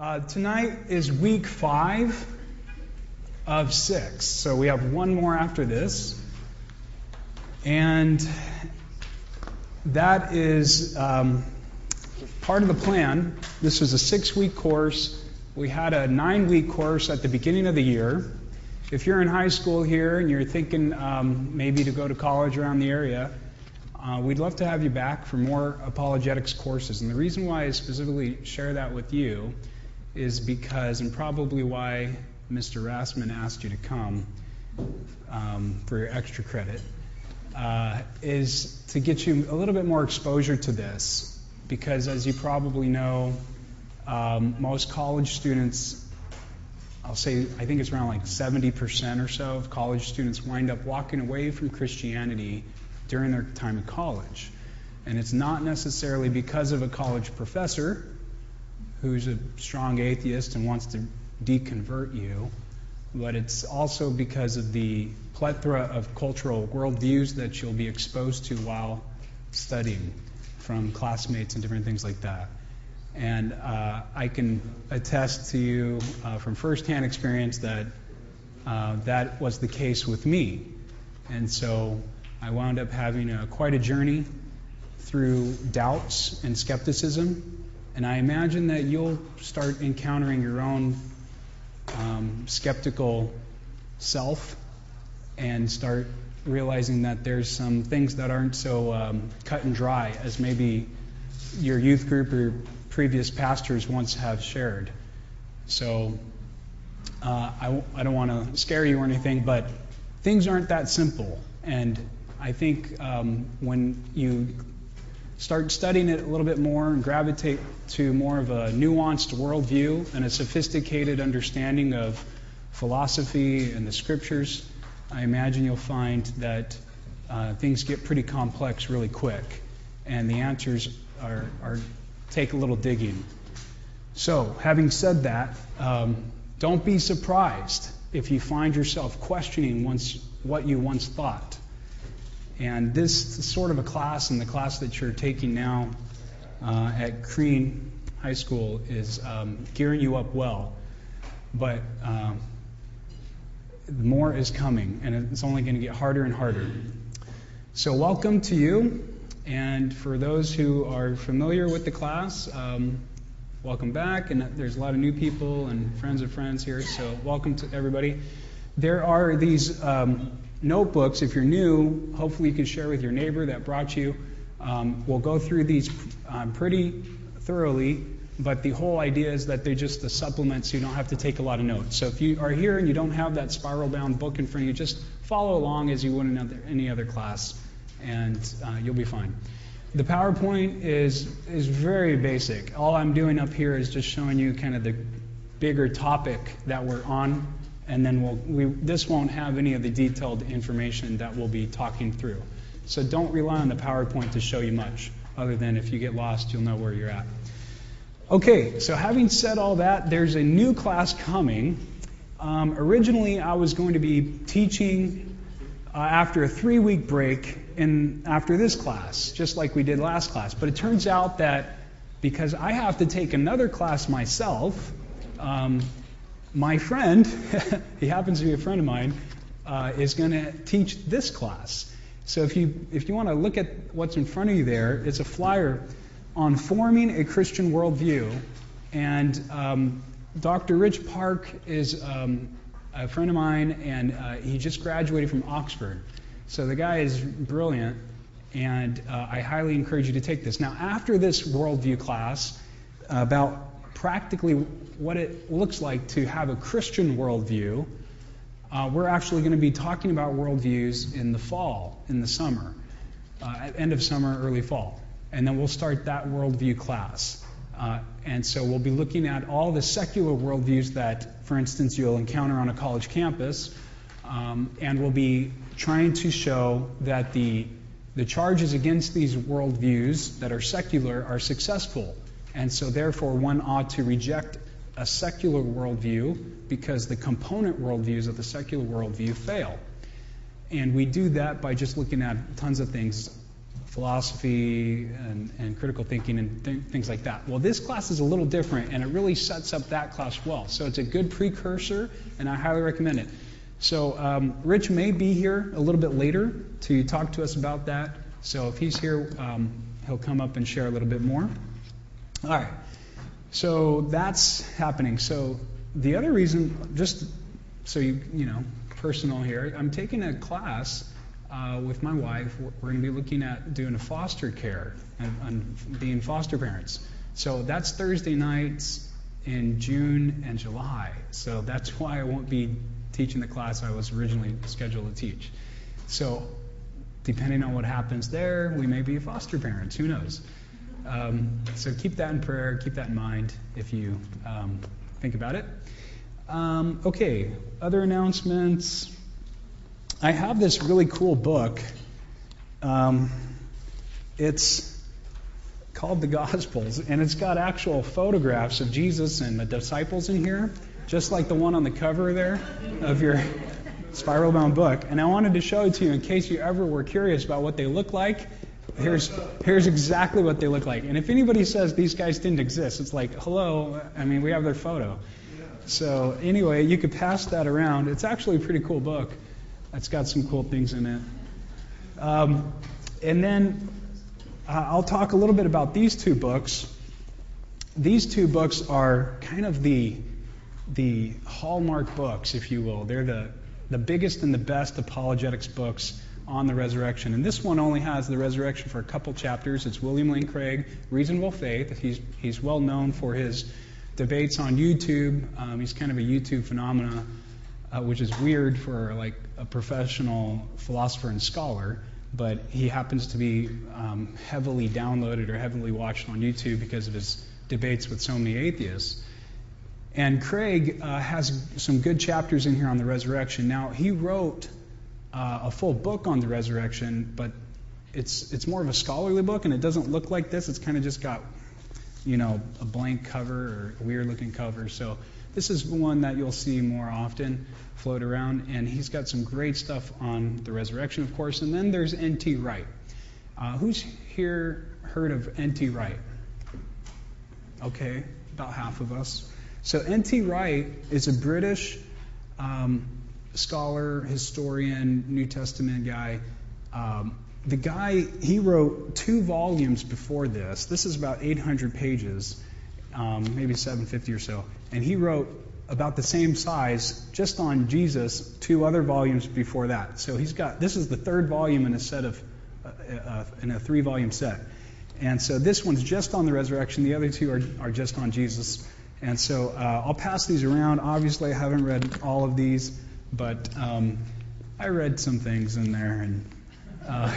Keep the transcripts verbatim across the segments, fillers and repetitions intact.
Uh, tonight is week five of six, so we have one more after this. And that is um, part of the plan. This was a six-week course. We had a nine-week course at the beginning of the year. If you're in high school here and you're thinking um, maybe to go to college around the area, uh, we'd love to have you back for more apologetics courses. And the reason why I specifically share that with you is because, and probably why Mister Rassman asked you to come um, for your extra credit, uh, is to get you a little bit more exposure to this. Because as you probably know, um, most college students, I'll say, I think it's around like seventy percent or so of college students wind up walking away from Christianity during their time in college. And it's not necessarily because of a college professor who's a strong atheist and wants to deconvert you, but it's also because of the plethora of cultural worldviews that you'll be exposed to while studying from classmates and different things like that. And uh, I can attest to you uh, from firsthand experience that uh, that was the case with me. And so I wound up having a, quite a journey through doubts and skepticism. And I imagine that you'll start encountering your own um, skeptical self and start realizing that there's some things that aren't so um, cut and dry as maybe your youth group or previous pastors once have shared. So uh, I, I don't want to scare you or anything, but things aren't that simple. And I think um, when you start studying it a little bit more and gravitate to more of a nuanced worldview and a sophisticated understanding of philosophy and the scriptures, I imagine you'll find that uh, things get pretty complex really quick, and the answers are, are take a little digging. So, having said that, um, don't be surprised if you find yourself questioning once what you once thought. And this sort of a class, and the class that you're taking now uh, at Crean High School, is um, gearing you up well. But um, more is coming, and it's only going to get harder and harder. So welcome to you. And for those who are familiar with the class, um, welcome back. And there's a lot of new people and friends of friends here, so welcome to everybody. There are these um, notebooks. If you're new, hopefully you can share with your neighbor that brought you. Um, we'll go through these um, pretty thoroughly, but the whole idea is that they're just a supplement so you don't have to take a lot of notes. So if you are here and you don't have that spiral-bound book in front of you, just follow along as you would in any other class, and uh, you'll be fine. The PowerPoint is is very basic. All I'm doing up here is just showing you kind of the bigger topic that we're on, and then we'll, we, this won't have any of the detailed information that we'll be talking through. So don't rely on the PowerPoint to show you much, other than if you get lost, you'll know where you're at. Okay, so having said all that, there's a new class coming. Um, originally, I was going to be teaching uh, after a three-week break in after this class, just like we did last class. But it turns out that because I have to take another class myself, um, my friend, he happens to be a friend of mine, uh, is going to teach this class. So if you if you want to look at what's in front of you there, it's a flyer on forming a Christian worldview. And um, Doctor Rich Park is um, a friend of mine, and uh, he just graduated from Oxford. So the guy is brilliant, and uh, I highly encourage you to take this. Now, after this worldview class, uh, about practically what it looks like to have a Christian worldview, uh, we're actually going to be talking about worldviews in the fall, in the summer, uh, at end of summer, early fall. And then we'll start that worldview class. Uh, and so we'll be looking at all the secular worldviews that, for instance, you'll encounter on a college campus, um, and we'll be trying to show that the the charges against these worldviews that are secular are successful. And so therefore one ought to reject a secular worldview because the component worldviews of the secular worldview fail. And we do that by just looking at tons of things. philosophy and, and critical thinking and th- things like that. Well, this class is a little different, and it really sets up that class well. So it's a good precursor, and I highly recommend it. So um, Rich may be here a little bit later to talk to us about that. So if he's here, um, he'll come up and share a little bit more. All right. So that's happening. So the other reason, just so you you know, personal here, I'm taking a class uh, with my wife. We're going to be looking at doing a foster care and, and being foster parents. So that's Thursday nights in June and July. So that's why I won't be teaching the class I was originally scheduled to teach. So depending on what happens there, we may be foster parents. Who knows? Um, so keep that in prayer. Keep that in mind if you um, think about it. Um, okay, other announcements. I have this really cool book. Um, it's called The Gospels, and it's got actual photographs of Jesus and the disciples in here, just like the one on the cover there of your spiral bound book. And I wanted to show it to you in case you ever were curious about what they look like. Here's here's exactly what they look like. And if anybody says these guys didn't exist, it's like, hello, I mean, we have their photo. So anyway, you could pass that around. It's actually a pretty cool book. It's got some cool things in it. Um, and then uh, I'll talk a little bit about these two books. These two books are kind of the the hallmark books, if you will. They're the, the biggest and the best apologetics books on the resurrection. And this one only has the resurrection for a couple chapters. It's William Lane Craig, Reasonable Faith. He's he's well known for his debates on YouTube. Um, he's kind of a YouTube phenomena, uh, which is weird for like a professional philosopher and scholar. But he happens to be um, heavily downloaded or heavily watched on YouTube because of his debates with so many atheists. And Craig uh, has some good chapters in here on the resurrection. Now, he wrote uh, a full book on the resurrection, but it's it's more of a scholarly book, and it doesn't look like this. It's kind of just got, you know, a blank cover or a weird-looking cover. So this is one that you'll see more often float around, and he's got some great stuff on the resurrection, of course. And then there's N T Wright. Uh, who's here heard of N T Wright? Okay, about half of us. So N T Wright is a British um, scholar, historian, New Testament guy. Um, the guy, he wrote two volumes before this. This is about eight hundred pages, um, maybe seven fifty or so. And he wrote about the same size just on Jesus, two other volumes before that. So he's got, this is the third volume in a set of, uh, uh, in a three-volume set. And so this one's just on the resurrection. The other two are, are just on Jesus. And so uh, I'll pass these around. Obviously, I haven't read all of these, but um, I read some things in there and uh,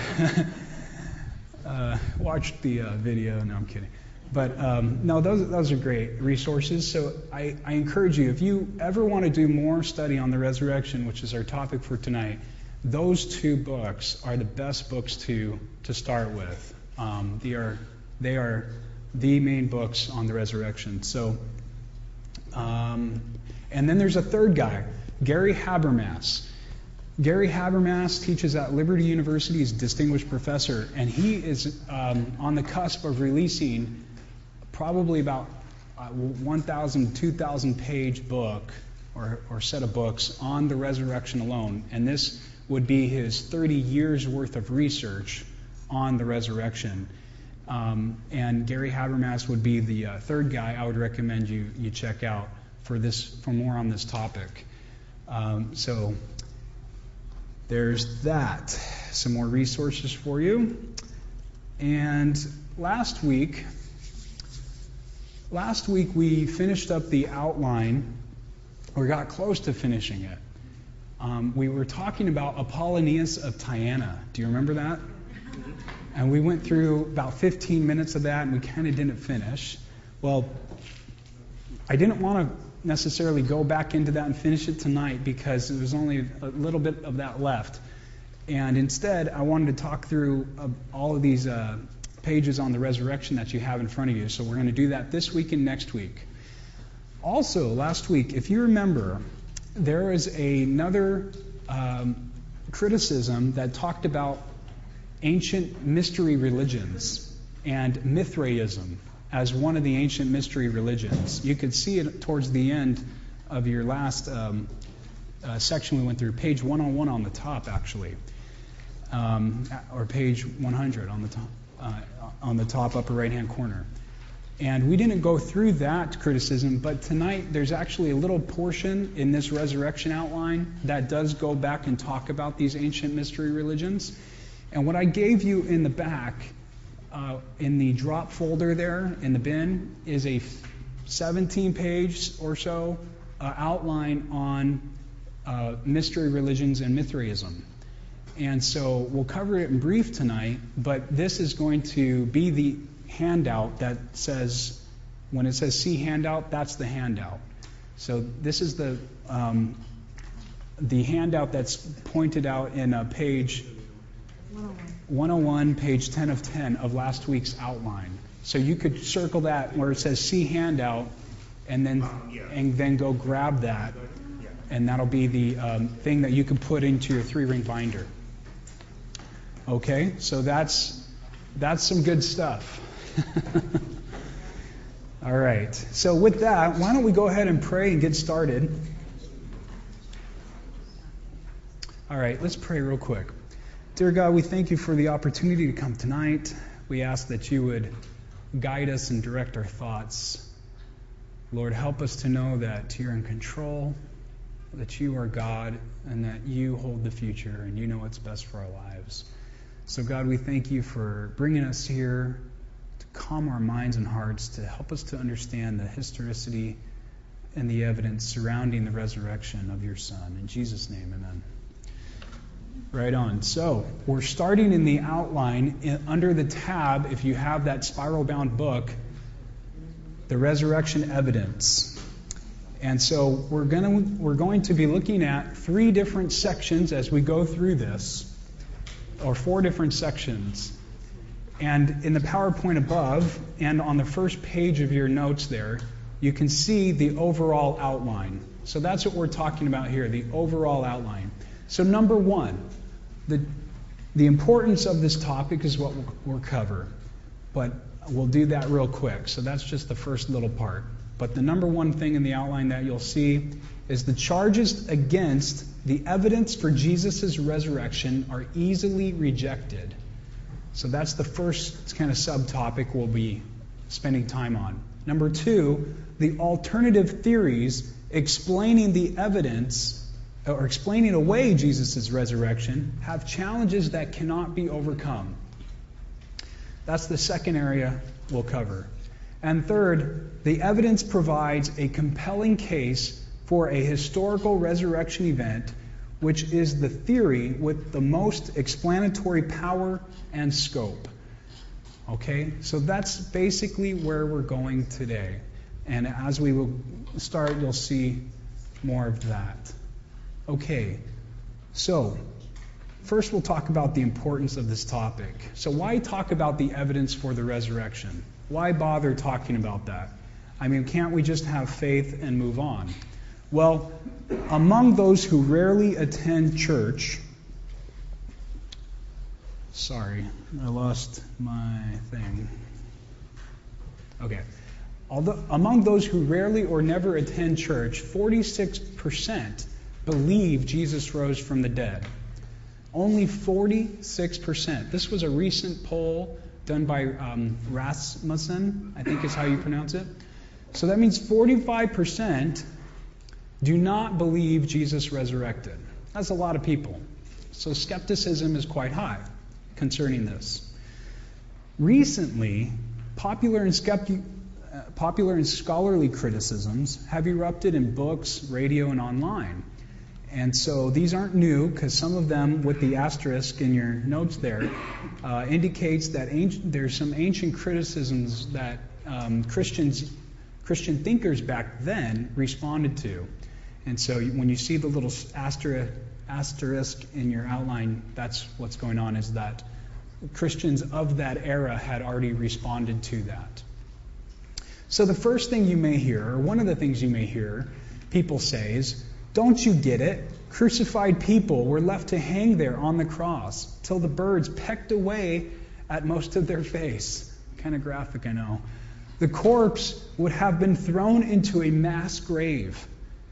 uh, watched the uh, video. No, I'm kidding. But um, no, those those are great resources. So I, I encourage you, if you ever want to do more study on the resurrection, which is our topic for tonight, those two books are the best books to to start with. Um, they are they are the main books on the resurrection. So. Um, and then there's a third guy, Gary Habermas. Gary Habermas teaches at Liberty University. He's a distinguished professor, and he is um, on the cusp of releasing probably about a one thousand, two thousand page book or, or set of books on the resurrection alone. And this would be his thirty years worth of research on the resurrection. Um, and Gary Habermas would be the uh, third guy I would recommend you you check out for this for more on this topic. Um, so there's that. Some more resources for you. And last week, last week we finished up the outline, or got close to finishing it. Um, we were talking about Apollonius of Tyana. Do you remember that? And we went through about fifteen minutes of that, and we kind of didn't finish. Well, I didn't want to necessarily go back into that and finish it tonight because there was only a little bit of that left. And instead, I wanted to talk through uh, all of these uh, pages on the resurrection that you have in front of you. So we're going to do that this week and next week. Also, last week, if you remember, there is another um, criticism that talked about ancient mystery religions and Mithraism as one of the ancient mystery religions. You could see it towards the end of your last um, uh, section we went through, page one oh one on the top, actually, um, or page one hundred on the top, uh, on the top upper right-hand corner. And we didn't go through that criticism, but tonight there's actually a little portion in this resurrection outline that does go back and talk about these ancient mystery religions. And what I gave you in the back, uh, in the drop folder there, in the bin, is a seventeen page or so uh, outline on uh, mystery religions and Mithraism. And so we'll cover it in brief tonight, but this is going to be the handout that says, when it says see handout, that's the handout. So this is the um, the handout that's pointed out in uh, page one oh one, page ten of ten of last week's outline. So you could circle that where it says see handout, and then Um, yeah. and then go grab that, and that'll be the um, thing that you can put into your three-ring binder. Okay, so that's that's some good stuff. All right. So with that, why don't we go ahead and pray and get started? All right, let's pray real quick. Dear God, we thank you for the opportunity to come tonight. We ask that you would guide us and direct our thoughts. Lord, help us to know that you're in control, that you are God, and that you hold the future and you know what's best for our lives. So God, we thank you for bringing us here to calm our minds and hearts, to help us to understand the historicity and the evidence surrounding the resurrection of your Son. In Jesus' name, amen. Right on. So we're starting in the outline in, under the tab, if you have that spiral-bound book, the resurrection evidence. And so we're going to we're going to be looking at three different sections as we go through this, or four different sections. And in the PowerPoint above and on the first page of your notes there, you can see the overall outline. So that's what we're talking about here, the overall outline. So number one, the the importance of this topic is what we'll, we'll cover. But we'll do that real quick. So that's just the first little part. But the number one thing in the outline that you'll see is the charges against the evidence for Jesus' resurrection are easily rejected. So that's the first kind of subtopic we'll be spending time on. Number two, the alternative theories explaining the evidence or explaining away Jesus' resurrection have challenges that cannot be overcome. That's the second area we'll cover. And third, the evidence provides a compelling case for a historical resurrection event, which is the theory with the most explanatory power and scope. Okay, so that's basically where we're going today. And as we will start, you'll see more of that. Okay, so first we'll talk about the importance of this topic. So why talk about the evidence for the resurrection? Why bother talking about that? I mean, can't we just have faith and move on? Well, among those who rarely attend church, sorry, I lost my thing. Okay. Although, among those who rarely or never attend church, forty-six percent believe Jesus rose from the dead. Only forty-six percent. This was a recent poll done by um, Rasmussen, I think is how you pronounce it. So that means forty-five percent do not believe Jesus resurrected. That's a lot of people. So skepticism is quite high concerning this. Recently, popular and skepti- uh, popular and scholarly criticisms have erupted in books, radio, and online. And so these aren't new, because some of them, with the asterisk in your notes there, uh, indicates that ancient, there's some ancient criticisms that um, Christians, Christian thinkers back then responded to. And so when you see the little asterisk, asterisk in your outline, that's what's going on, is that Christians of that era had already responded to that. So the first thing you may hear, or one of the things you may hear people say is, Don't you get it? Crucified people were left to hang there on the cross till the birds pecked away at most of their face. Kind of graphic, I know. The corpse would have been thrown into a mass grave,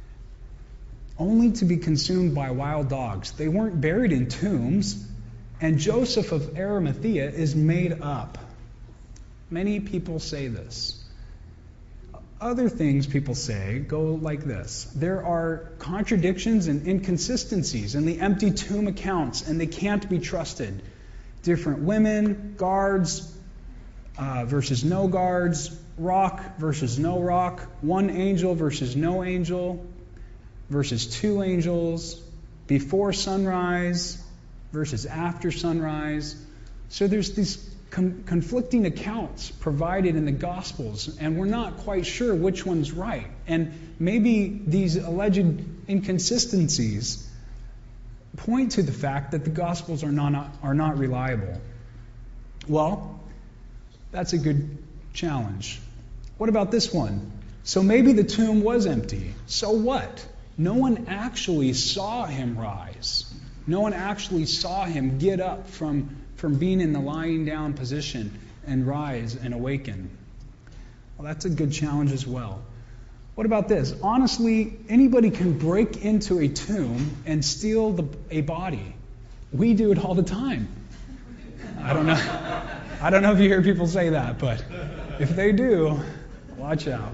only to be consumed by wild dogs. They weren't buried in tombs, and Joseph of Arimathea is made up. Many people say this. Other things people say go like this. There are contradictions and inconsistencies in the empty tomb accounts, and they can't be trusted. Different women, guards uh, versus no guards, rock versus no rock, one angel versus no angel, versus two angels, before sunrise versus after sunrise. So there's these com- conflicting accounts provided in the Gospels, and we're not quite sure which one's right. And maybe these alleged inconsistencies point to the fact that the Gospels are not, are not reliable. Well, that's a good challenge. What about this one? So maybe the tomb was empty. So what? No one actually saw him rise. No one actually saw him get up from, from being in the lying down position and rise and awaken. Well, that's a good challenge as well. What about this? Honestly, anybody can break into a tomb and steal the, a body. We do it all the time. I don't know. I don't know if you hear people say that, but if they do, watch out.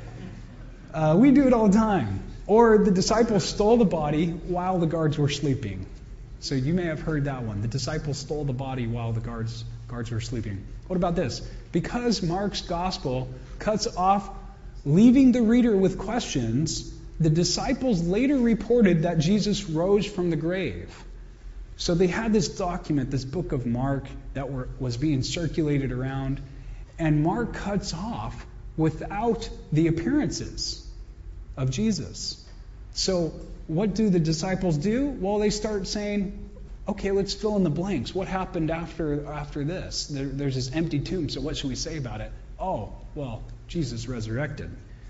Uh, we do it all the time. Or the disciples stole the body while the guards were sleeping. So you may have heard that one. The disciples stole the body while the guards guards were sleeping. What about this? Because Mark's gospel cuts off, leaving the reader with questions, the disciples later reported that Jesus rose from the grave. So they had this document, this book of Mark, that were, was being circulated around, and Mark cuts off without the appearances of Jesus. So what do the disciples do? Well, they start saying, okay, let's fill in the blanks. What happened after after this? There, there's this empty tomb, so what should we say about it? Oh, well, Jesus resurrected.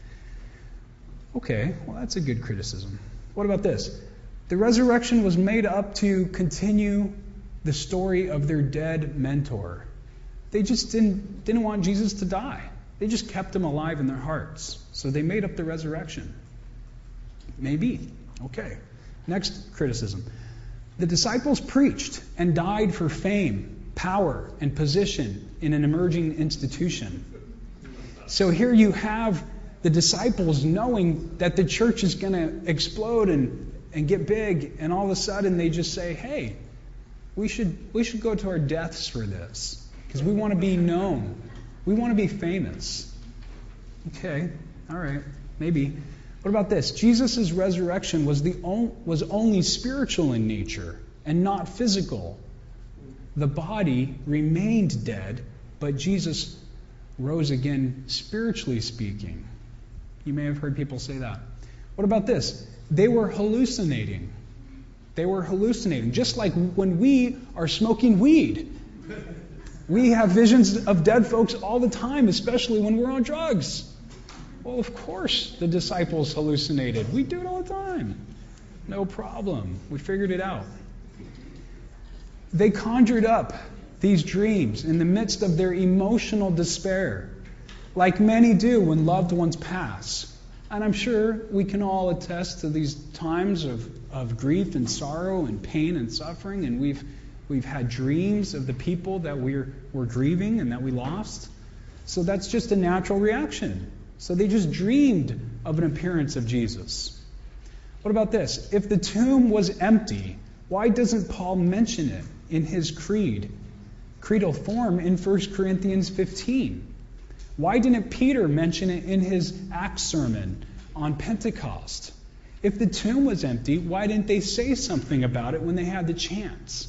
Okay, well, that's a good criticism. What about this? The resurrection was made up to continue the story of their dead mentor. They just didn't didn't want Jesus to die. They just kept him alive in their hearts. So they made up the resurrection. Maybe. Okay. Next criticism. The disciples preached and died for fame, power, and position in an emerging institution. So here you have the disciples knowing that the church is going to explode and, and get big, and all of a sudden they just say, hey, we should we should go to our deaths for this, because we want to be known. We want to be famous. Okay, all right, maybe. What about this? Jesus' resurrection was the on, was only spiritual in nature and not physical. The body remained dead, but Jesus rose again spiritually speaking. You may have heard people say that. What about this? They were hallucinating. They were hallucinating, just like when we are smoking weed. We have visions of dead folks all the time, especially when we're on drugs. Well, of course the disciples hallucinated. We do it all the time. No problem. We figured it out. They conjured up these dreams in the midst of their emotional despair, like many do when loved ones pass. And I'm sure we can all attest to these times of, of grief and sorrow and pain and suffering, and we've we've had dreams of the people that we're we're grieving and that we lost. So that's just a natural reaction. So they just dreamed of an appearance of Jesus. What about this? If the tomb was empty, why doesn't Paul mention it in his creed, creedal form in First Corinthians fifteen? Why didn't Peter mention it in his Acts sermon on Pentecost? If the tomb was empty, why didn't they say something about it when they had the chance?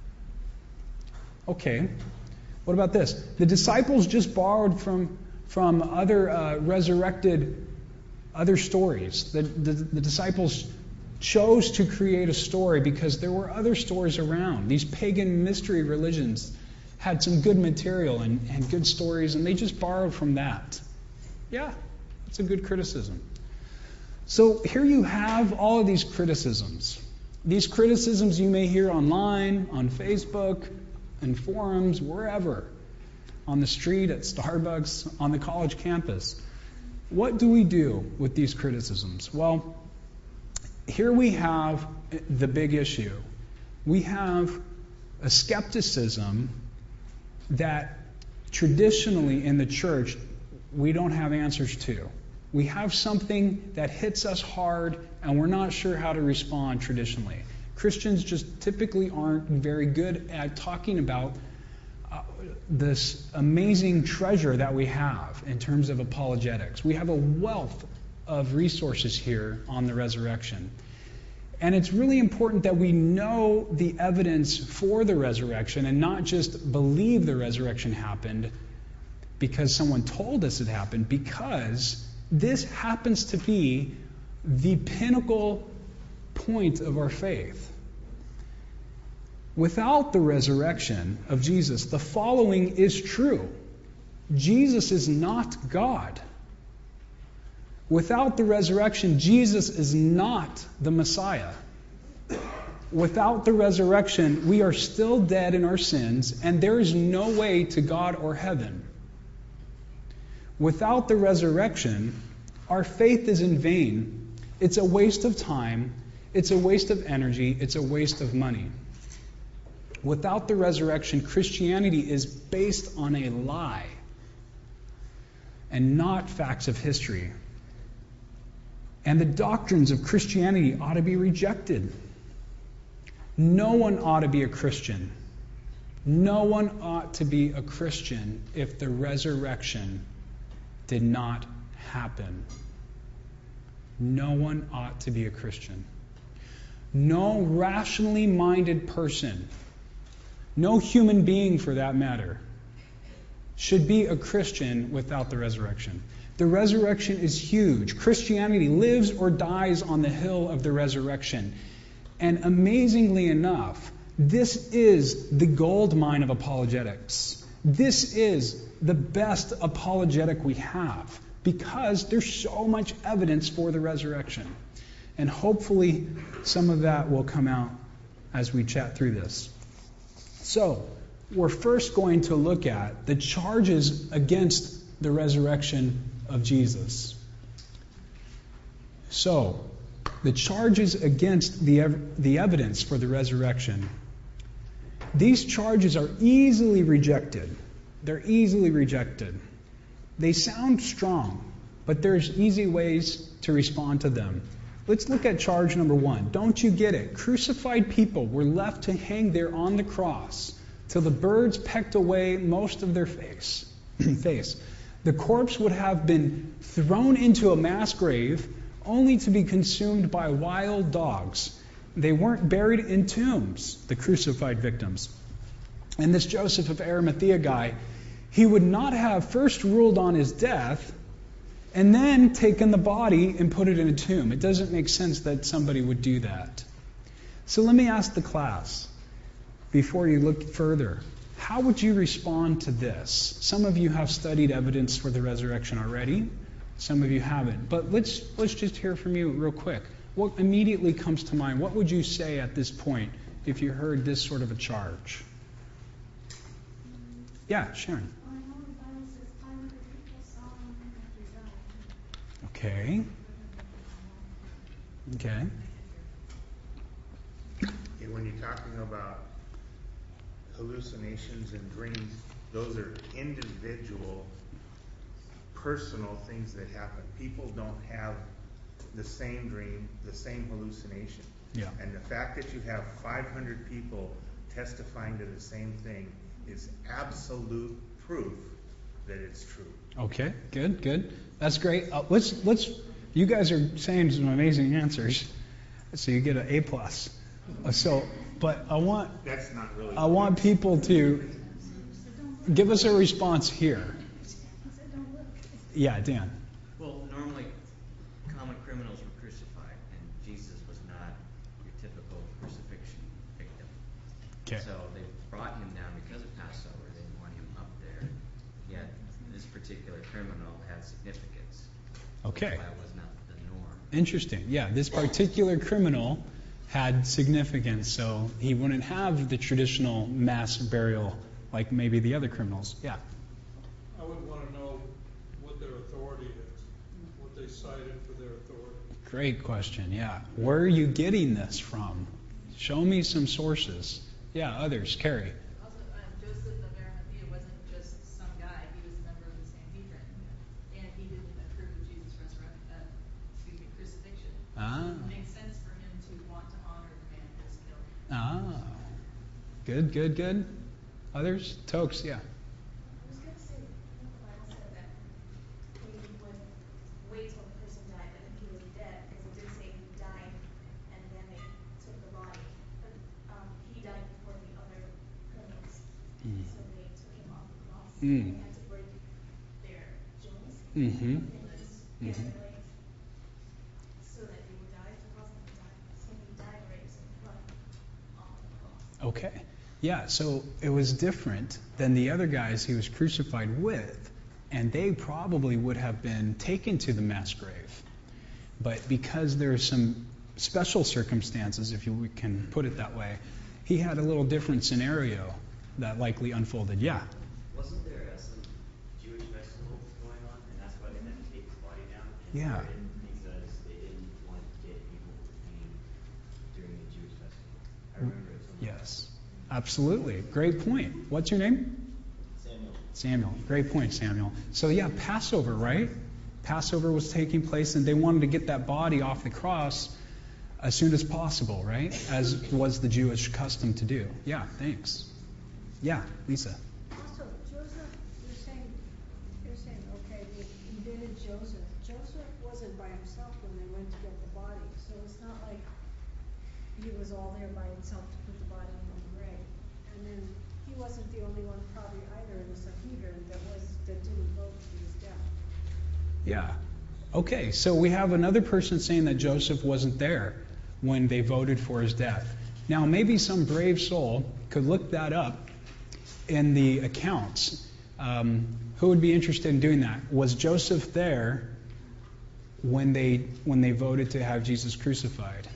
Okay, what about this? The disciples just borrowed from, from other uh, resurrected, other stories. The, the, the disciples chose to create a story because there were other stories around. These pagan mystery religions had some good material and, and good stories, and they just borrowed from that. Yeah, that's a good criticism. So here you have all of these criticisms. These criticisms you may hear online, on Facebook, in forums, wherever, on the street, at Starbucks, on the college campus. What do we do with these criticisms? Well, here we have the big issue. We have a skepticism that traditionally in the church we don't have answers to. We have something that hits us hard and we're not sure how to respond traditionally. Christians just typically aren't very good at talking about uh, this amazing treasure that we have in terms of apologetics. We have a wealth of resources here on the resurrection. And it's really important that we know the evidence for the resurrection and not just believe the resurrection happened because someone told us it happened, because this happens to be the pinnacle point of our faith. Without the resurrection of Jesus, the following is true. Jesus is not God. Without the resurrection, Jesus is not the Messiah. Without the resurrection, we are still dead in our sins, and there is no way to God or heaven. Without the resurrection, our faith is in vain. It's a waste of time. It's a waste of energy. It's a waste of money. Without the resurrection, Christianity is based on a lie and not facts of history. And the doctrines of Christianity ought to be rejected. No one ought to be a Christian. No one ought to be a Christian if the resurrection did not happen. No one ought to be a Christian. No rationally minded person, no human being for that matter, should be a Christian without the resurrection. The resurrection is huge. Christianity lives or dies on the hill of the resurrection. And amazingly enough, this is the gold mine of apologetics. This is the best apologetic we have because there's so much evidence for the resurrection. And hopefully some of that will come out as we chat through this. So, we're first going to look at the charges against the resurrection of Jesus. So, the charges against the, ev- the evidence for the resurrection. These charges are easily rejected. They're easily rejected. They sound strong, but there's easy ways to respond to them. Let's look at charge number one. Don't you get it? Crucified people were left to hang there on the cross till the birds pecked away most of their face. face. The corpse would have been thrown into a mass grave only to be consumed by wild dogs. They weren't buried in tombs, the crucified victims. And this Joseph of Arimathea guy, he would not have first ruled on his death and then taken the body and put it in a tomb. It doesn't make sense that somebody would do that. So let me ask the class, before you look further, how would you respond to this? Some of you have studied evidence for the resurrection already. Some of you haven't. But let's let's just hear from you real quick. What immediately comes to mind? What would you say at this point if you heard this sort of a charge? Yeah, Sharon. Okay. Okay. And when you're talking about hallucinations and dreams, those are individual, personal things that happen. People don't have the same dream, the same hallucination. Yeah. And the fact that you have five hundred people testifying to the same thing is absolute proof that it's true. Okay, good, good. That's great. Uh, let's let's. You guys are saying some amazing answers, so you get an A plus. Uh, so, but I want That's not really. I want people to give us a response here. Yeah, Dan. Well, normally common criminals were crucified, and Jesus was not your typical crucifixion victim. Okay. So they brought him down because of Passover. They didn't want him up there. Yet this particular criminal had significance. Okay. That was not the norm. Interesting. Yeah, this particular criminal had significance, so he wouldn't have the traditional mass burial like maybe the other criminals. Yeah. I would want to know what their authority is, what they cited for their authority. Great question. Yeah. Where are you getting this from? Show me some sources. Yeah, others. Carrie. Also, uh, Joseph of Arimathea wasn't just some guy. He was a member of the Sanhedrin, and he didn't approve of Jesus' resurrection, uh, excuse me, crucifixion. Ah. So it makes sense for him to want to honor the man who was killed. Ah. Good, good, good. Others? Tokes, yeah. I was going to say, the Bible said that he would wait till the person died, but if he was dead, because it did say he died, and then they took the body. But um, he died before the other criminals, Mm. so they took him off the cross. Mm. They had to break their jaws, Mm-hmm. fingers, yeah, Mhm. their legs, so that they would die to cause them to die. So he died right in front on the cross. Okay. Yeah, so it was different than the other guys he was crucified with, and they probably would have been taken to the mass grave. But because there are some special circumstances, if you can put it that way, he had a little different scenario that likely unfolded. Yeah. Wasn't there uh, some Jewish festival going on, and that's why they had to take his body down? And Yeah. they didn't, because they didn't want dead people hanging during the Jewish festival. I remember it. Somewhere. Yes. Absolutely. Great point. What's your name? Samuel. Samuel. Great point, Samuel. So yeah, Passover, right? Passover was taking place, and they wanted to get that body off the cross as soon as possible, right? As was the Jewish custom to do. Yeah, thanks. Yeah, Lisa. Also, Joseph, you're saying, you're saying, okay, they invented Joseph. Joseph wasn't by himself when they went to get the body, so it's not like he was all there by himself to put the body in the grave. And then he wasn't the only one probably either in the Sanhedrin that was that didn't vote for his death. Yeah. Okay, so we have another person saying that Joseph wasn't there when they voted for his death. Now, maybe some brave soul could look that up in the accounts. Um, who would be interested in doing that? Was Joseph there when they when they voted to have Jesus crucified?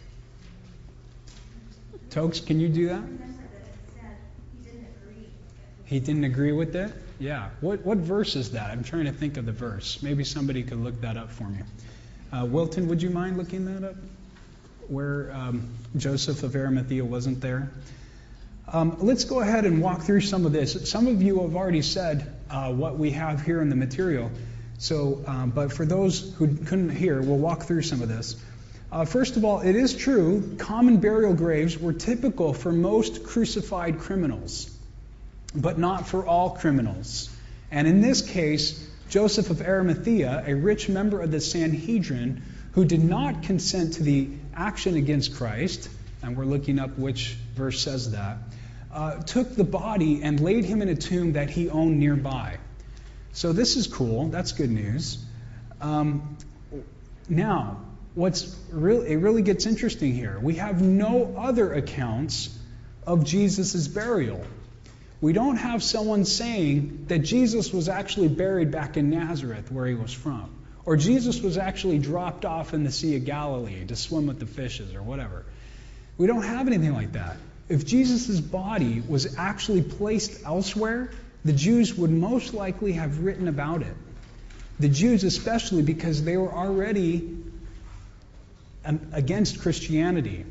Tokes, can you do that? I remember that it said he didn't agree. He didn't agree with it? Yeah. What what verse is that? I'm trying to think of the verse. Maybe somebody could look that up for me. Uh, Wilton, would you mind looking that up? Where um, Joseph of Arimathea wasn't there? Um, let's go ahead and walk through some of this. Some of you have already said uh, what we have here in the material. So, um, but for those who couldn't hear, we'll walk through some of this. Uh, first of all, it is true, common burial graves were typical for most crucified criminals, but not for all criminals. And in this case, Joseph of Arimathea, a rich member of the Sanhedrin, who did not consent to the action against Christ, and we're looking up which verse says that, uh, took the body and laid him in a tomb that he owned nearby. So this is cool. That's good news. Um, now, what's really, it really gets interesting here. We have no other accounts of Jesus' burial. We don't have someone saying that Jesus was actually buried back in Nazareth, where he was from, or Jesus was actually dropped off in the Sea of Galilee to swim with the fishes or whatever. We don't have anything like that. If Jesus' body was actually placed elsewhere, the Jews would most likely have written about it. The Jews especially, because they were already against Christianity.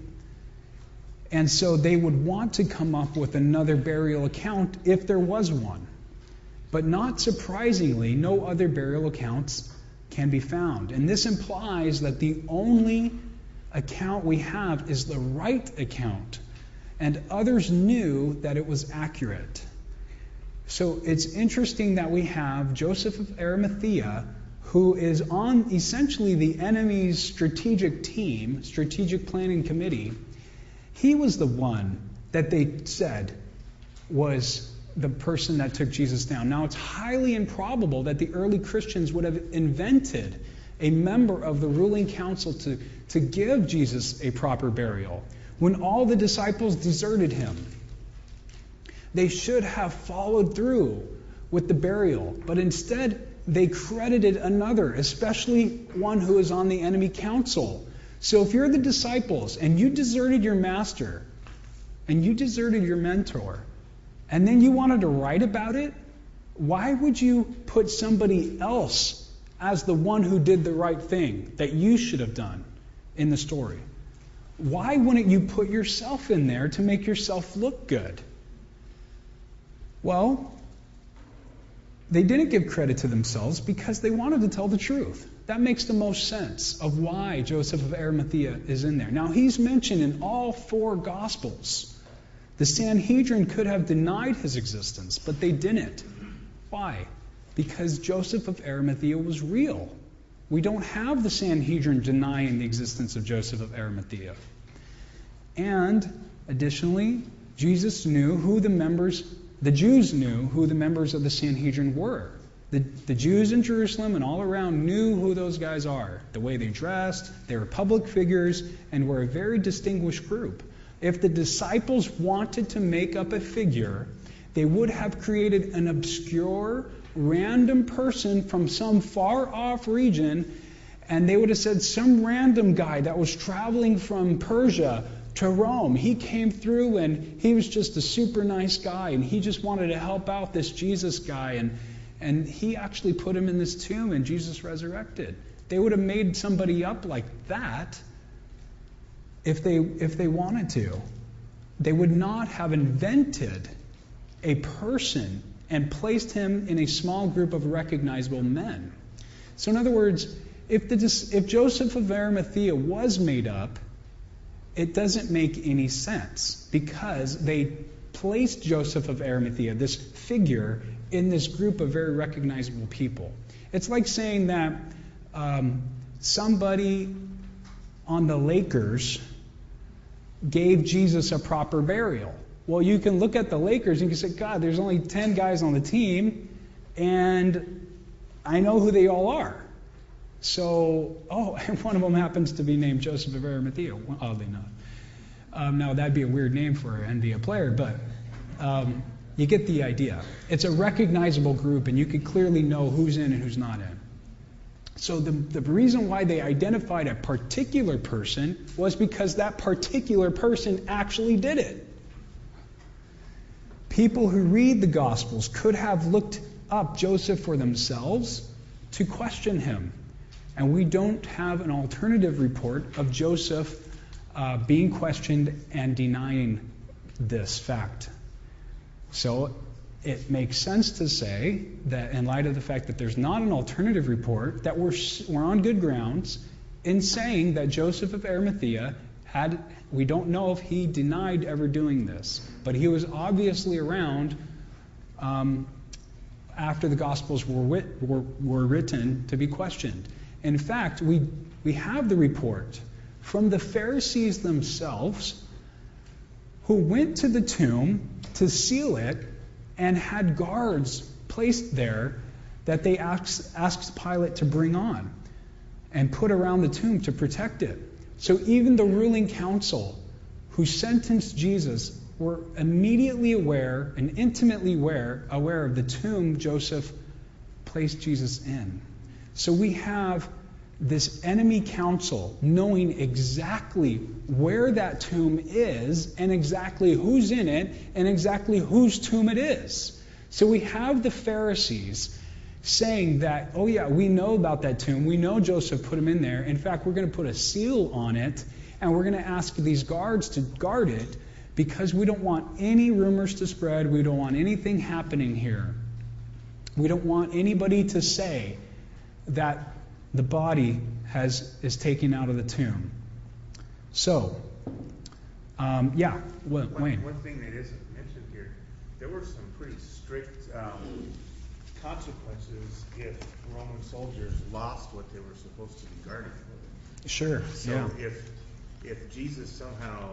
And so they would want to come up with another burial account if there was one. But not surprisingly, no other burial accounts can be found. And this implies that the only account we have is the right account. And others knew that it was accurate. So it's interesting that we have Joseph of Arimathea, who is on essentially the enemy's strategic team, strategic planning committee. He was the one that they said was the person that took Jesus down. Now, it's highly improbable that the early Christians would have invented a member of the ruling council to, to give Jesus a proper burial when all the disciples deserted him. They should have followed through with the burial, but instead they credited another, especially one who is on the enemy council. So if you're the disciples and you deserted your master and you deserted your mentor, and then you wanted to write about it, why would you put somebody else as the one who did the right thing that you should have done in the story? Why wouldn't you put yourself in there to make yourself look good? Well, they didn't give credit to themselves because they wanted to tell the truth. That makes the most sense of why Joseph of Arimathea is in there. Now, he's mentioned in all four Gospels. The Sanhedrin could have denied his existence, but they didn't. Why? Because Joseph of Arimathea was real. We don't have the Sanhedrin denying the existence of Joseph of Arimathea. And additionally, Jesus knew who the members, the Jews knew who the members of the Sanhedrin were. The, the Jews in Jerusalem and all around knew who those guys are. The way they dressed, they were public figures, and were a very distinguished group. If the disciples wanted to make up a figure, they would have created an obscure, random person from some far-off region, and they would have said some random guy that was traveling from Persia to Rome. He came through and he was just a super nice guy, and he just wanted to help out this Jesus guy, and, and he actually put him in this tomb, and Jesus resurrected. They would have made somebody up like that if they, if they wanted to. They would not have invented a person and placed him in a small group of recognizable men. So in other words, if, the, if Joseph of Arimathea was made up, it doesn't make any sense because they placed Joseph of Arimathea, this figure, in this group of very recognizable people. It's like saying that um, somebody on the Lakers gave Jesus a proper burial. Well, you can look at the Lakers and you can say, God, there's only ten guys on the team, and I know who they all are. So, oh, and one of them happens to be named Joseph of Arimathea, oddly enough. Um, now, that'd be a weird name for an N B A player, but um, you get the idea. It's a recognizable group, and you can clearly know who's in and who's not in. So the, the reason why they identified a particular person was because that particular person actually did it. People who read the Gospels could have looked up Joseph for themselves to question him. And we don't have an alternative report of Joseph uh, being questioned and denying this fact. So it makes sense to say that in light of the fact that there's not an alternative report, that we're, we're on good grounds in saying that Joseph of Arimathea had, we don't know if he denied ever doing this, but he was obviously around um, after the Gospels were, wit, were, were written to be questioned. In fact, we, we have the report from the Pharisees themselves who went to the tomb to seal it and had guards placed there that they asked, asked Pilate to bring on and put around the tomb to protect it. So even the ruling council who sentenced Jesus were immediately aware and intimately aware, aware of the tomb Joseph placed Jesus in. So we have this enemy council knowing exactly where that tomb is and exactly who's in it and exactly whose tomb it is. So we have the Pharisees saying that, oh yeah, we know about that tomb. We know Joseph put him in there. In fact, we're going to put a seal on it, and we're going to ask these guards to guard it because we don't want any rumors to spread. We don't want anything happening here. We don't want anybody to say that the body has is taken out of the tomb. So, um, yeah, well, One, Wayne. one thing that isn't mentioned here, there were some pretty strict um, consequences if Roman soldiers lost what they were supposed to be guarding. Sure, So yeah. if if Jesus somehow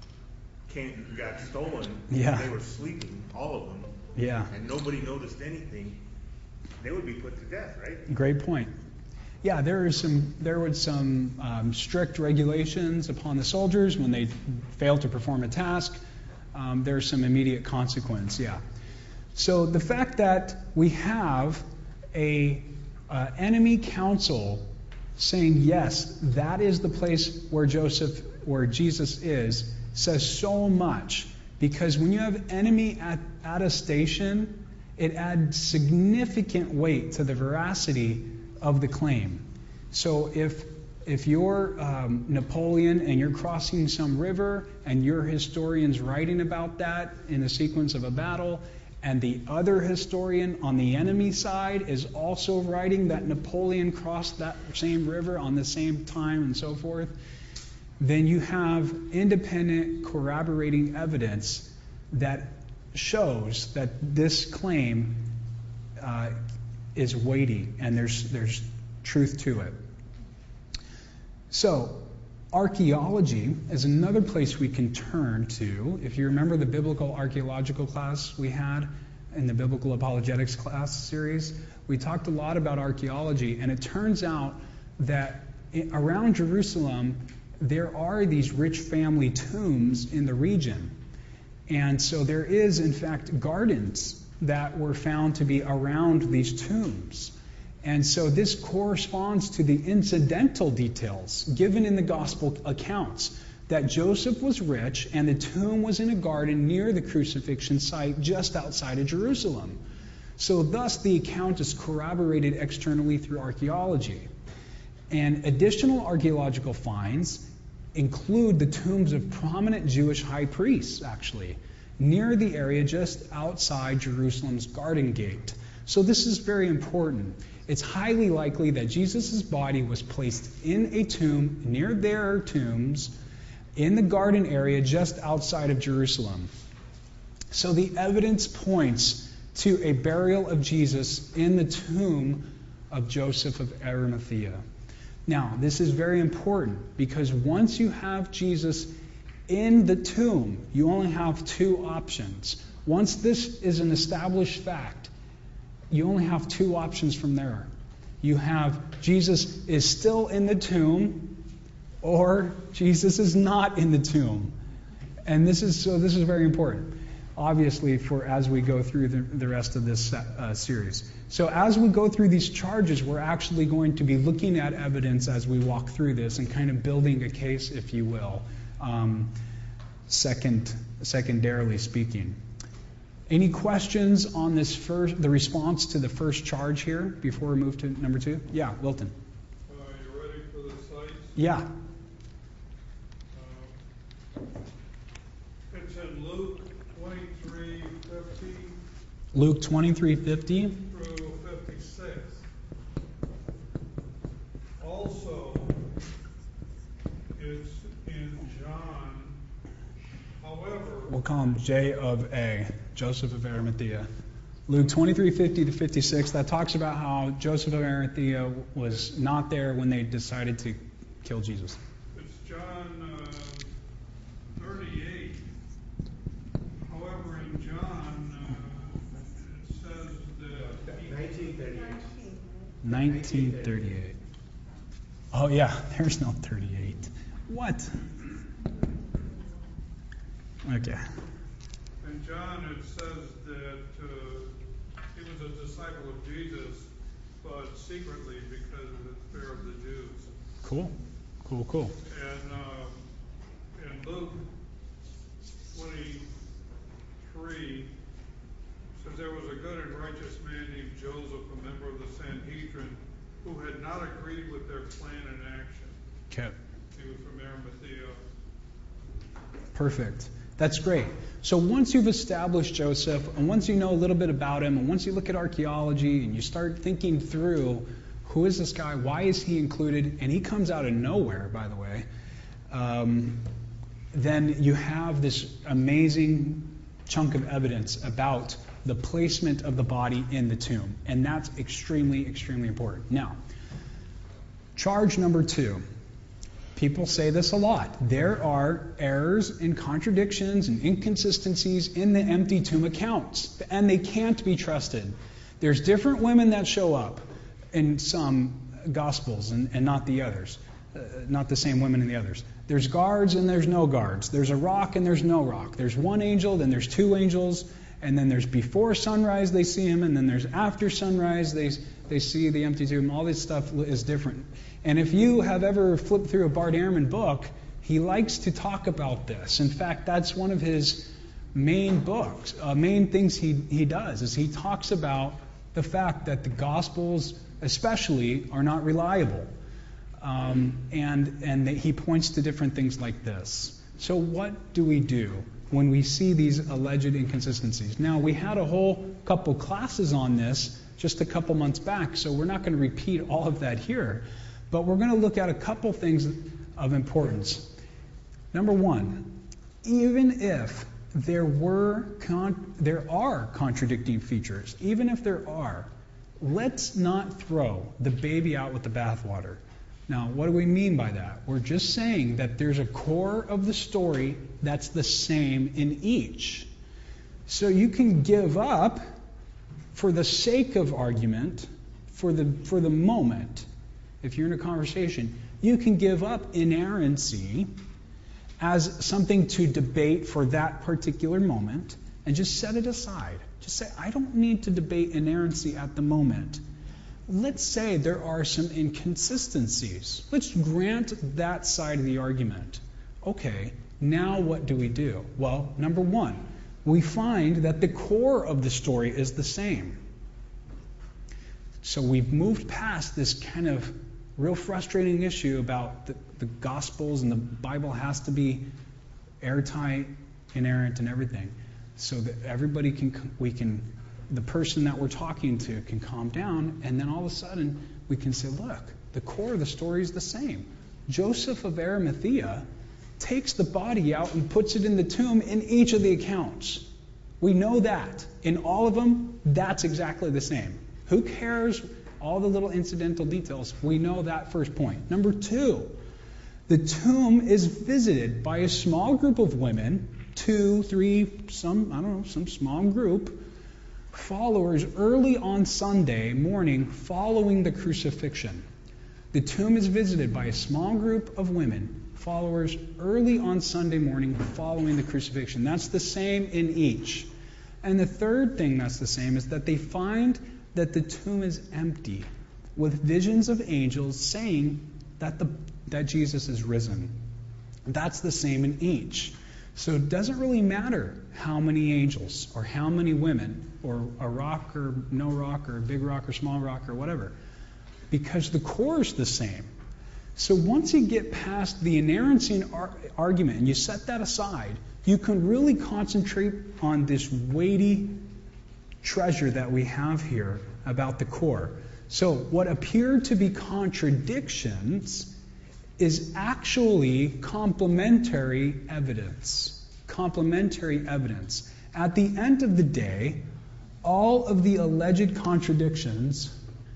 came got stolen, Yeah. they were sleeping, all of them, Yeah, and nobody noticed anything, they would be put to death, right? great point. Yeah, there is some. There was some um, strict regulations upon the soldiers when they failed to perform a task. Um, there's some immediate consequence. Yeah. So the fact that we have a uh, enemy counsel saying, yes, that is the place where Joseph, where Jesus is, says so much. Because when you have enemy at, attestation, it adds significant weight to the veracity of the claim. So if if you're um, Napoleon and you're crossing some river and your historian's writing about that in the sequence of a battle, and the other historian on the enemy side is also writing that Napoleon crossed that same river on the same time and so forth, then you have independent corroborating evidence that shows that this claim uh, is weighty and there's there's truth to it. So, archaeology is another place we can turn to. If you remember the biblical archaeological class we had in the biblical apologetics class series, we talked a lot about archaeology, and it turns out that around Jerusalem there are these rich family tombs in the region. And so there is, in fact, gardens that were found to be around these tombs. And so this corresponds to the incidental details given in the gospel accounts that Joseph was rich and the tomb was in a garden near the crucifixion site just outside of Jerusalem. So thus the account is corroborated externally through archaeology. And additional archaeological finds include the tombs of prominent Jewish high priests, actually, near the area just outside Jerusalem's Garden Gate. So this is very important. It's highly likely that Jesus' body was placed in a tomb near their tombs in the garden area just outside of Jerusalem. So the evidence points to a burial of Jesus in the tomb of Joseph of Arimathea. Now, this is very important because once you have Jesus in the tomb, you only have two options. Once this is an established fact, you only have two options from there. You have Jesus is still in the tomb, or Jesus is not in the tomb. And this is so this is very important, obviously, for as we go through the, the rest of this uh, series. So as we go through these charges, we're actually going to be looking at evidence as we walk through this and kind of building a case, if you will, um, second, secondarily speaking. Any questions on this first, the response to the first charge here before we move to number two? Yeah, Wilton. Uh, you ready for the sites? Yeah. Uh, it's in Luke twenty-three fifty Luke twenty-three fifty through fifty-six. Also, it's in John. However, We'll call him J of A, Joseph of Arimathea. Luke twenty-three fifty to fifty-six, that talks about how Joseph of Arimathea was not there when they decided to kill Jesus. it's John uh, thirty-eight. However, in John, uh, it says that he, nineteen thirty-eight. nineteen thirty-eight. Oh yeah, there's no thirty-eight. What? Okay. in John it says that uh, he was a disciple of Jesus, but secretly because of the fear of the Jews. Cool. Cool, cool. And uh, in Luke twenty-three, says there was a good and righteous man named Joseph, a member of the Sanhedrin, who had not agreed with their plan and action. Okay. He was from Arimathea. Perfect. That's great. So once you've established Joseph, and once you know a little bit about him, and once you look at archaeology, and you start thinking through, who is this guy? Why is he included? And he comes out of nowhere, by the way. Um, then you have this amazing chunk of evidence about the placement of the body in the tomb. And that's extremely, extremely important. Now, charge number two. People say this a lot. There are errors and contradictions and inconsistencies in the empty tomb accounts, and they can't be trusted. There's different women that show up in some Gospels and, and not the others, uh, not the same women in the others. There's guards and there's no guards. There's a rock and there's no rock. There's one angel, then there's two angels, and then there's before sunrise they see him, and then there's after sunrise they they see the empty tomb. All this stuff is different. And if you have ever flipped through a Bart Ehrman book, he likes to talk about this. In fact, that's one of his main books, uh, main things he, he does, is he talks about the fact that the Gospels especially are not reliable. Um, and and that he points to different things like this. So what do we do when we see these alleged inconsistencies? Now, we had a whole couple classes on this just a couple months back, so we're not going to repeat all of that here. But we're going to look at a couple things of importance. Number one, even if there were con- there are contradicting features, even if there are, let's not throw the baby out with the bathwater. Now, what do we mean by that? We're just saying that there's a core of the story that's the same in each. So you can give up, for the sake of argument, for the for the moment, if you're in a conversation, you can give up inerrancy as something to debate for that particular moment and just set it aside. Just say, I don't need to debate inerrancy at the moment. Let's say there are some inconsistencies. Let's grant that side of the argument. Okay, now what do we do? Well, number one, we find that the core of the story is the same. So we've moved past this kind of real frustrating issue about the, the Gospels and the Bible has to be airtight, inerrant, and everything, so that everybody can, we can, the person that we're talking to can calm down, and then all of a sudden we can say, look, the core of the story is the same. Joseph of Arimathea takes the body out and puts it in the tomb in each of the accounts. We know that. In all of them, that's exactly the same. Who cares all the little incidental details? We know that first point. Number two, the tomb is visited by a small group of women, two, three, some, I don't know, some small group, followers early on Sunday morning following the crucifixion. The tomb is visited by a small group of women, followers early on Sunday morning following the crucifixion. That's the same in each. And the third thing that's the same is that they find that the tomb is empty, with visions of angels saying that the that Jesus is risen. That's the same in each. So it doesn't really matter how many angels or how many women or a rock or no rock or a big rock or small rock or whatever, because the core is the same. So once you get past the inerrancy ar- argument and you set that aside, you can really concentrate on this weighty treasure that we have here about the core. So what appear to be contradictions is actually complementary evidence. Complementary evidence. At the end of the day, all of the alleged contradictions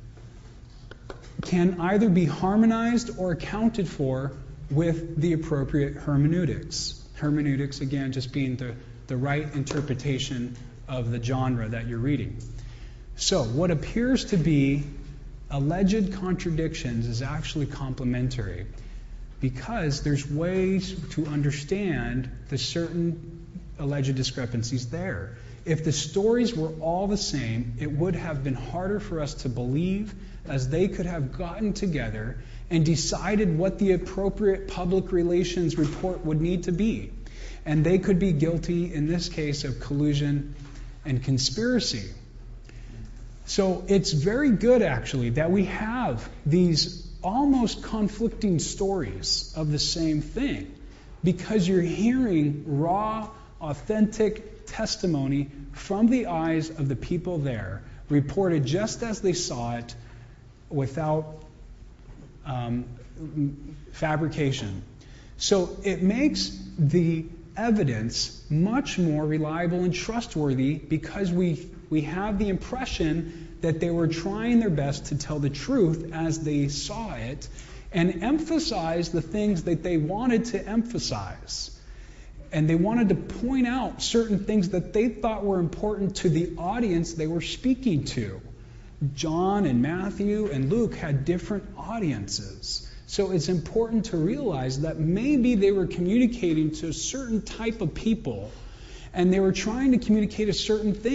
can either be harmonized or accounted for with the appropriate hermeneutics. Hermeneutics, again, just being the, the right interpretation of the genre that you're reading. So what appears to be alleged contradictions is actually complementary, because there's ways to understand the certain alleged discrepancies there. If the stories were all the same, it would have been harder for us to believe, as they could have gotten together and decided what the appropriate public relations report would need to be. And they could be guilty, in this case, of collusion and conspiracy. So it's very good, actually, that we have these almost conflicting stories of the same thing, because you're hearing raw, authentic testimony from the eyes of the people there, reported just as they saw it, without um, fabrication. So it makes the evidence much more reliable and trustworthy, because we we have the impression that they were trying their best to tell the truth as they saw it and emphasize the things that they wanted to emphasize. And they wanted to point out certain things that they thought were important to the audience they were speaking to. John and Matthew and Luke had different audiences. So it's important to realize that maybe they were communicating to a certain type of people, and they were trying to communicate a certain thing.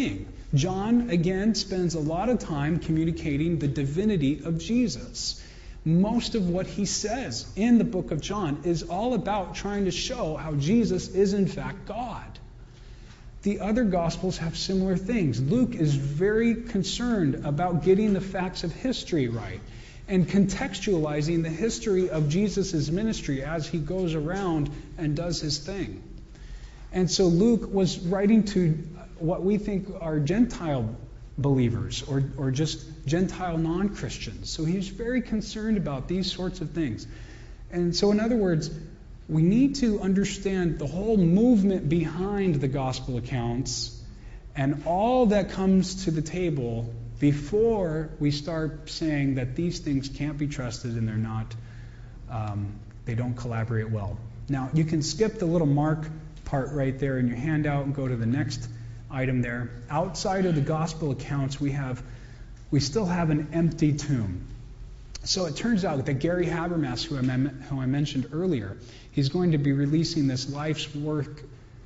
John, again, spends a lot of time communicating the divinity of Jesus. Most of what he says in the book of John is all about trying to show how Jesus is in fact God. The other Gospels have similar things. Luke is very concerned about getting the facts of history right and contextualizing the history of Jesus' ministry as he goes around and does his thing. And so Luke was writing to what we think are Gentile believers or, or just Gentile non-Christians. So he's very concerned about these sorts of things. And so in other words, we need to understand the whole movement behind the gospel accounts and all that comes to the table before we start saying that these things can't be trusted and they're not, um, they don't collaborate well. Now, you can skip the little mark part right there in your handout and go to the next item there. Outside of the gospel accounts, we have, we still have an empty tomb. So it turns out that Gary Habermas, who I, who I mentioned earlier, he's going to be releasing this life's work,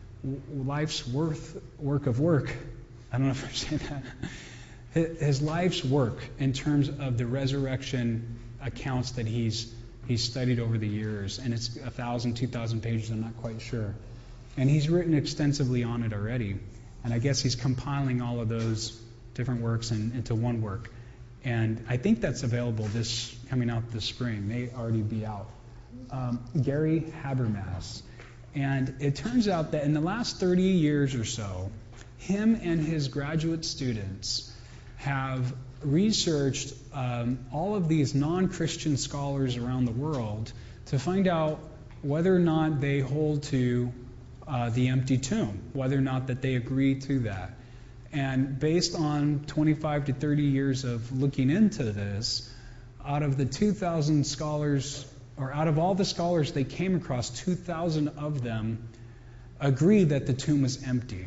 life's worth work of work. I don't know if I'm saying that. His life's work in terms of the resurrection accounts that he's he's studied over the years, and it's a thousand, two thousand pages. I'm not quite sure, and he's written extensively on it already. And I guess he's compiling all of those different works in, into one work. And I think that's available this coming out this spring. May already be out. Um, Gary Habermas. And it turns out that in the last thirty years or so, him and his graduate students have researched um, all of these non-Christian scholars around the world to find out whether or not they hold to uh, the empty tomb, whether or not that they agree to that. And based on twenty-five to thirty years of looking into this, out of the two thousand scholars, or out of all the scholars they came across, two thousand of them agree that the tomb was empty.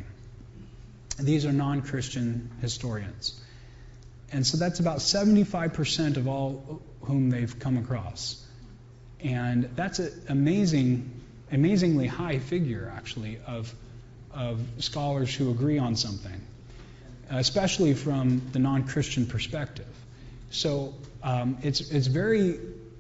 These are non-Christian historians. And so that's about seventy-five percent of all whom they've come across. And that's an amazing, amazingly high figure, actually, of, of scholars who agree on something, especially from the non-Christian perspective. So um, it's it's very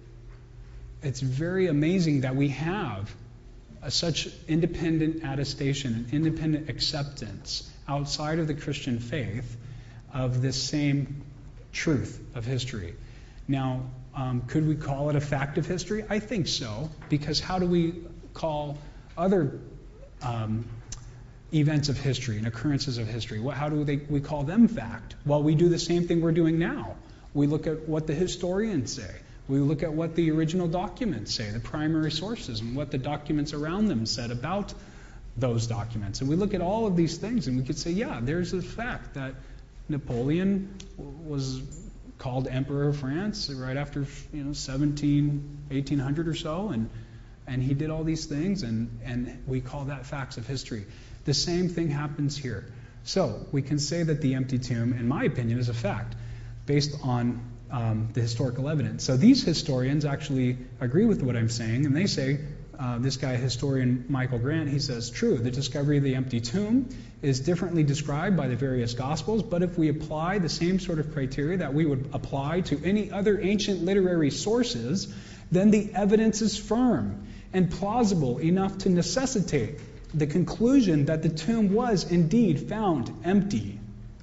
it's very amazing that we have a, such independent attestation and independent acceptance outside of the Christian faith of this same truth of history. Now, um, could we call it a fact of history? I think so, because how do we call other um, events of history and occurrences of history? What, how do they, we call them fact? Well, we do the same thing we're doing now. We look at what the historians say. We look at what the original documents say, the primary sources, and what the documents around them said about those documents. And we look at all of these things, and we could say, yeah, there's a fact that Napoleon was called Emperor of France right after, you know, seventeen, eighteen hundred or so, and and he did all these things, and, and we call that facts of history. The same thing happens here. So we can say that the empty tomb, in my opinion, is a fact based on um, the historical evidence. So these historians actually agree with what I'm saying, and they say, uh, this guy, historian Michael Grant, he says, true, the discovery of the empty tomb is differently described by the various Gospels, but if we apply the same sort of criteria that we would apply to any other ancient literary sources, then the evidence is firm and plausible enough to necessitate the conclusion that the tomb was indeed found empty.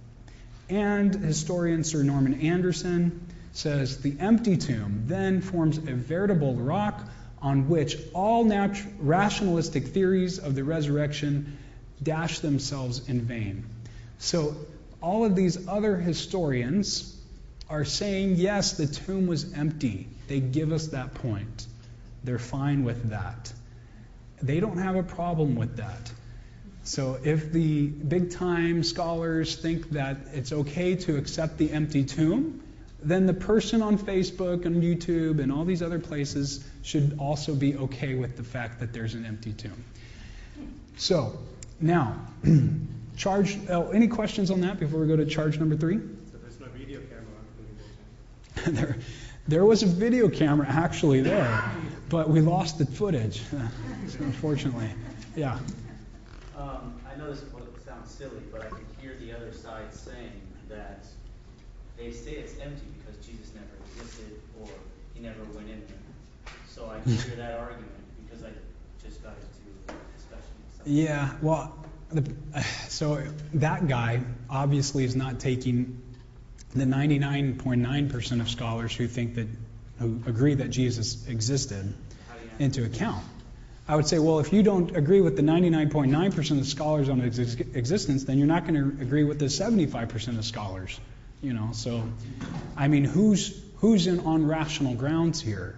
And historian Sir Norman Anderson says the empty tomb then forms a veritable rock on which all natu- rationalistic theories of the resurrection dash themselves in vain. So all of these other historians are saying, yes, the tomb was empty. They give us that point. They're fine with that. They don't have a problem with that. So if the big-time scholars think that it's okay to accept the empty tomb, then the person on Facebook and YouTube and all these other places should also be okay with the fact that there's an empty tomb. So now, charge. Oh, any questions on that before we go to charge number three? So there's no video camera. there, there was a video camera actually there, but we lost the footage, unfortunately. Yeah. Um, I know this sounds sounds silly, but I can hear the other side saying that they say it's empty because Jesus never existed or he never went in there. So I can hear that argument because I just got into a discussion with someone. Yeah, well, the, so that guy obviously is not taking the ninety-nine point nine percent of scholars who think that, who agree that Jesus existed into account. I would say, well, if you don't agree with the ninety-nine point nine percent of scholars on his ex- existence, then you're not going to agree with the seventy-five percent of scholars. You know, so, I mean, who's who's in on rational grounds here?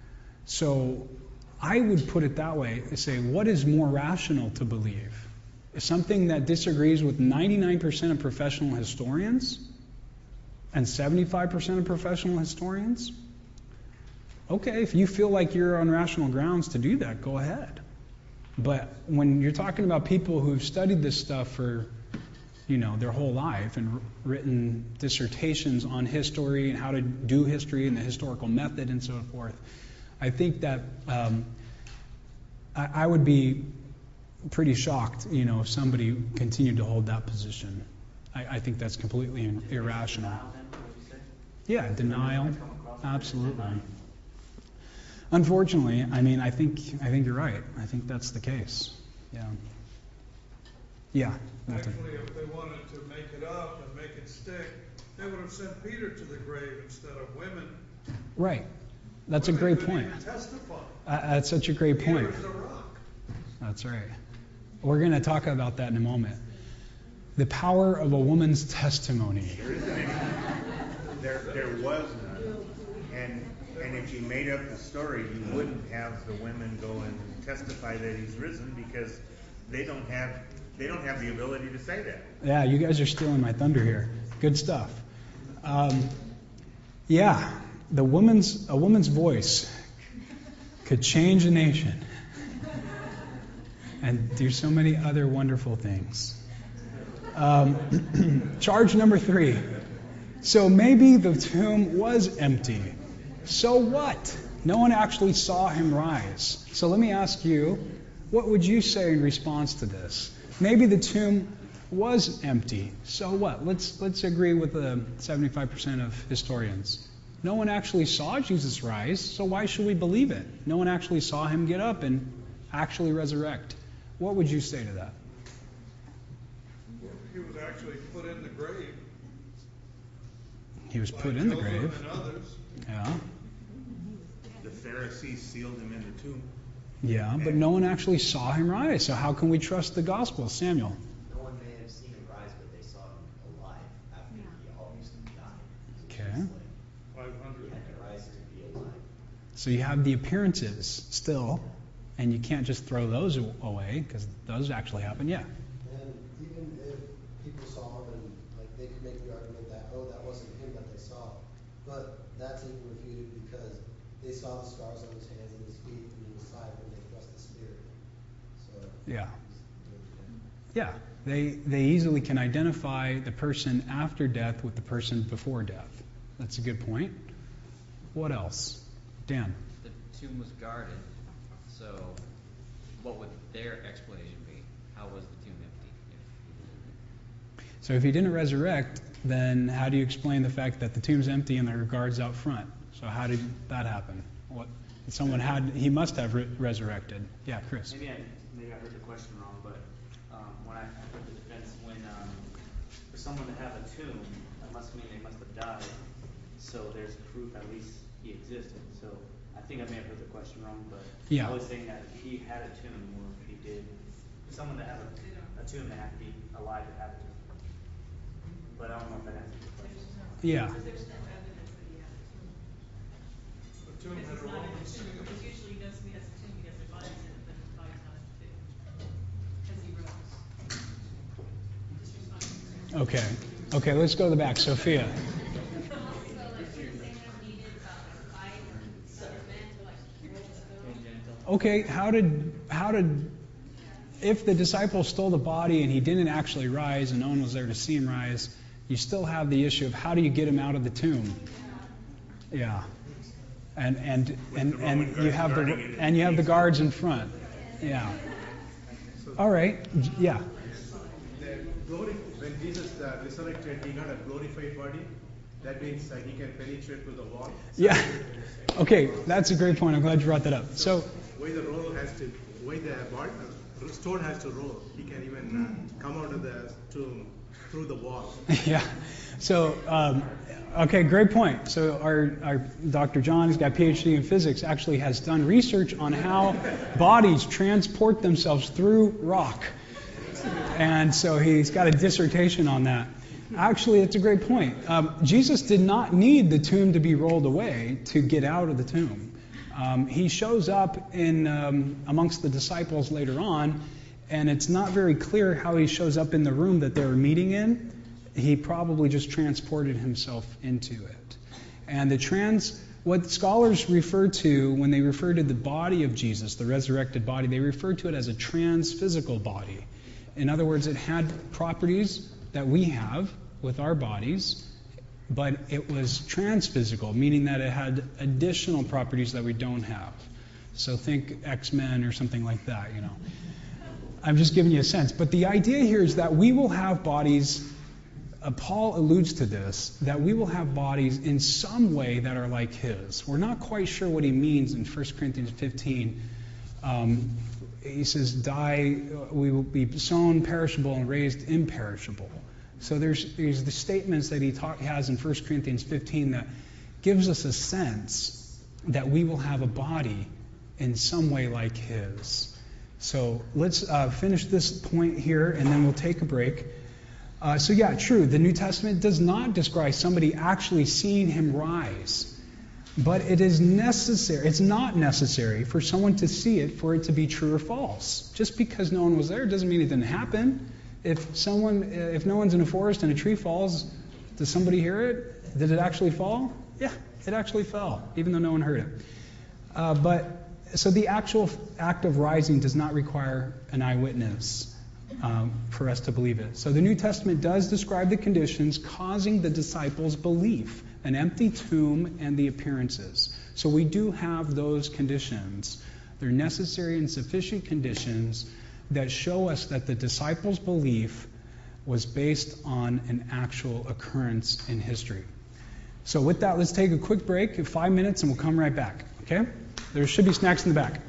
So I would put it that way, say, what is more rational to believe? Something that disagrees with ninety-nine percent of professional historians and seventy-five percent of professional historians? Okay, if you feel like you're on rational grounds to do that, go ahead. But when you're talking about people who've studied this stuff for, you know, their whole life and r- written dissertations on history and how to do history and the historical method and so forth, I think that um, I, I would be pretty shocked, you know, if somebody continued to hold that position. I, I think that's completely in, irrational. Denial, then, what you say? Yeah, denial, Come across as absolutely. denying. Unfortunately, I mean, I think I think you're right. I think that's the case. Yeah. Yeah. Milton. Actually, if they wanted to make it up and make it stick, they would have sent Peter to the grave instead of women. Right. That's a Women great couldn't point. even testify. Uh, that's such a great point. Peter is a rock. That's right. We're going to talk about that in a moment. The power of a woman's testimony. There isn't any. There, there was none. And, and if you made up the story, you wouldn't have the women go and testify that he's risen because they don't have, they don't have the ability to say that. Yeah, you guys are stealing my thunder here. Good stuff. Um, yeah, the woman's a woman's voice could change a nation and do so many other wonderful things. Um, charge number three. So maybe the tomb was empty. So what? No one actually saw him rise. So let me ask you, what would you say in response to this? Maybe the tomb was empty. So what? Let's let's agree with the seventy-five percent of historians. No one actually saw Jesus rise, so why should we believe it? No one actually saw him get up and actually resurrect. What would you say to that? He was actually put in the grave. He was by put in the Joseph grave. and others. Yeah. The Pharisees sealed him in the tomb. Yeah, but no one actually saw him rise. So how can we trust the gospel, Samuel? No one may have seen him rise, but they saw him alive after he obviously died. Okay. Five He hundred. had to rise to be alive. So you have the appearances still, and you can't just throw those a- away because those actually happen. Yeah. And even if people saw him and like they could make the argument that, oh, that wasn't him that they saw, but that's even refuted because they saw the scars on his hands and his feet and his side when they thrust the spear. So Yeah. Yeah. They they easily can identify the person after death with the person before death. That's a good point. What else? Dan. The tomb was guarded, so what would their explanation be? How was the tomb empty? If So if he didn't resurrect, then how do you explain the fact that the tomb's empty and there are guards out front? So how did that happen? What someone had he must have re- resurrected. Yeah, Chris. Maybe I maybe I heard the question wrong, but um, when I heard the defense, when um, for someone to have a tomb, that must mean they must have died. So there's proof at least he existed. So I think I may have heard the question wrong, but Yeah. I was saying that if he had a tomb, or if he did, for someone to have a, a tomb, they have to be alive to have a tomb. But I don't know if that answers the question. Yeah. Because there's no evidence that he had a tomb. The tomb Because had it's a not in Roman the tomb, seal. because usually he knows he has a tomb because their body's in it, but his body's not in the tomb. Because he rose. Just respond to your Okay. Okay, let's go to the back. Sophia. Also, like, you're saying that needed about like five other men to like roll the stone. congenital. Okay, how did how did if the disciple stole the body and he didn't actually rise and no one was there to see him rise, you still have the issue of how do you get him out of the tomb? Yeah. And and and, the and Roman you guards have the guarding it. and you have the guards in front. Yeah. All right. Yeah. The, glori- when Jesus uh, resurrected, he got a glorified body. That means uh, he can penetrate through the wall. Yeah. Okay, that's a great point. I'm glad you brought that up. So, Why the roll has to, why the body, uh, stone has to roll. He can even uh, come out of the tomb through the wall. yeah. So, um, okay, great point. So our, our Doctor John, who's got a P H D in physics, actually has done research on how bodies transport themselves through rock. And so he's got a dissertation on that. Actually, it's a great point. Um, Jesus did not need the tomb to be rolled away to get out of the tomb. Um, he shows up in um, amongst the disciples later on, and it's not very clear how he shows up in the room that they were meeting in. He probably just transported himself into it. And the trans, what scholars refer to when they refer to the body of Jesus, the resurrected body, they refer to it as a trans-physical body. In other words, it had properties that we have with our bodies, but it was trans-physical, meaning that it had additional properties that we don't have. So think X-Men or something like that, you know. I'm just giving you a sense. But the idea here is that we will have bodies, uh, Paul alludes to this, that we will have bodies in some way that are like his. We're not quite sure what he means in First Corinthians fifteen. Um, he says, die, we will be sown perishable and raised imperishable. So there's, there's the statements that he talk, has in First Corinthians fifteen that gives us a sense that we will have a body in some way like his. So let's uh, finish this point here, and then we'll take a break. Uh, so yeah, true, the New Testament does not describe somebody actually seeing him rise. But it is necessary, it's not necessary for someone to see it for it to be true or false. Just because no one was there doesn't mean it didn't happen. If someone, if no one's in a forest and a tree falls, does somebody hear it? Did it actually fall? Yeah, it actually fell, even though no one heard it. Uh, but so the actual act of rising does not require an eyewitness um, for us to believe it. So the New Testament does describe the conditions causing the disciples' belief, an empty tomb and the appearances. So we do have those conditions. They're necessary and sufficient conditions that show us that the disciples' belief was based on an actual occurrence in history. So with that, let's take a quick break, five minutes, and we'll come right back. Okay? There should be snacks in the back.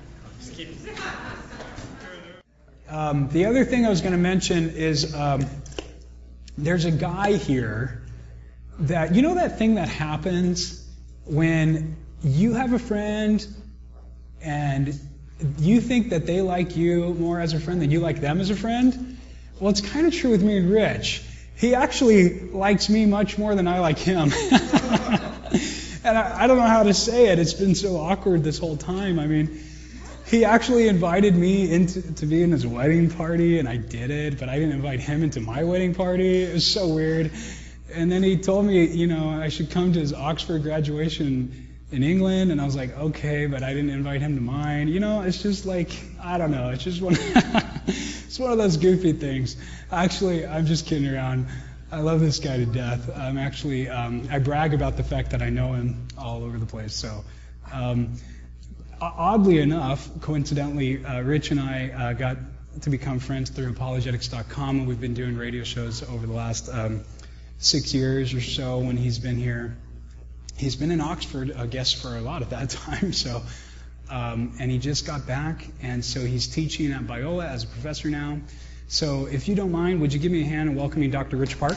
Um, the other thing I was going to mention is um, there's a guy here that, you know that thing that happens when you have a friend and you think that they like you more as a friend than you like them as a friend? Well, it's kind of true with me and Rich. He actually likes me much more than I like him. And I, I don't know how to say it. It's been so awkward this whole time. I mean, he actually invited me into to be in his wedding party, and I did it, but I didn't invite him into my wedding party. It was so weird. And then he told me, you know, I should come to his Oxford graduation in England, and I was like, okay, but I didn't invite him to mine. You know, it's just like, I don't know. It's just one, it's one of those goofy things. Actually, I'm just kidding around. I love this guy to death. I'm actually, um, I brag about the fact that I know him all over the place. So, um, oddly enough, coincidentally, uh, Rich and I uh, got to become friends through apologetics dot com, and we've been doing radio shows over the last um, six years or so when he's been here. He's been in Oxford, I guess, for a lot of that time. So, um, and he just got back, and so he's teaching at Biola as a professor now. So, if you don't mind, would you give me a hand in welcoming Doctor Rich Park?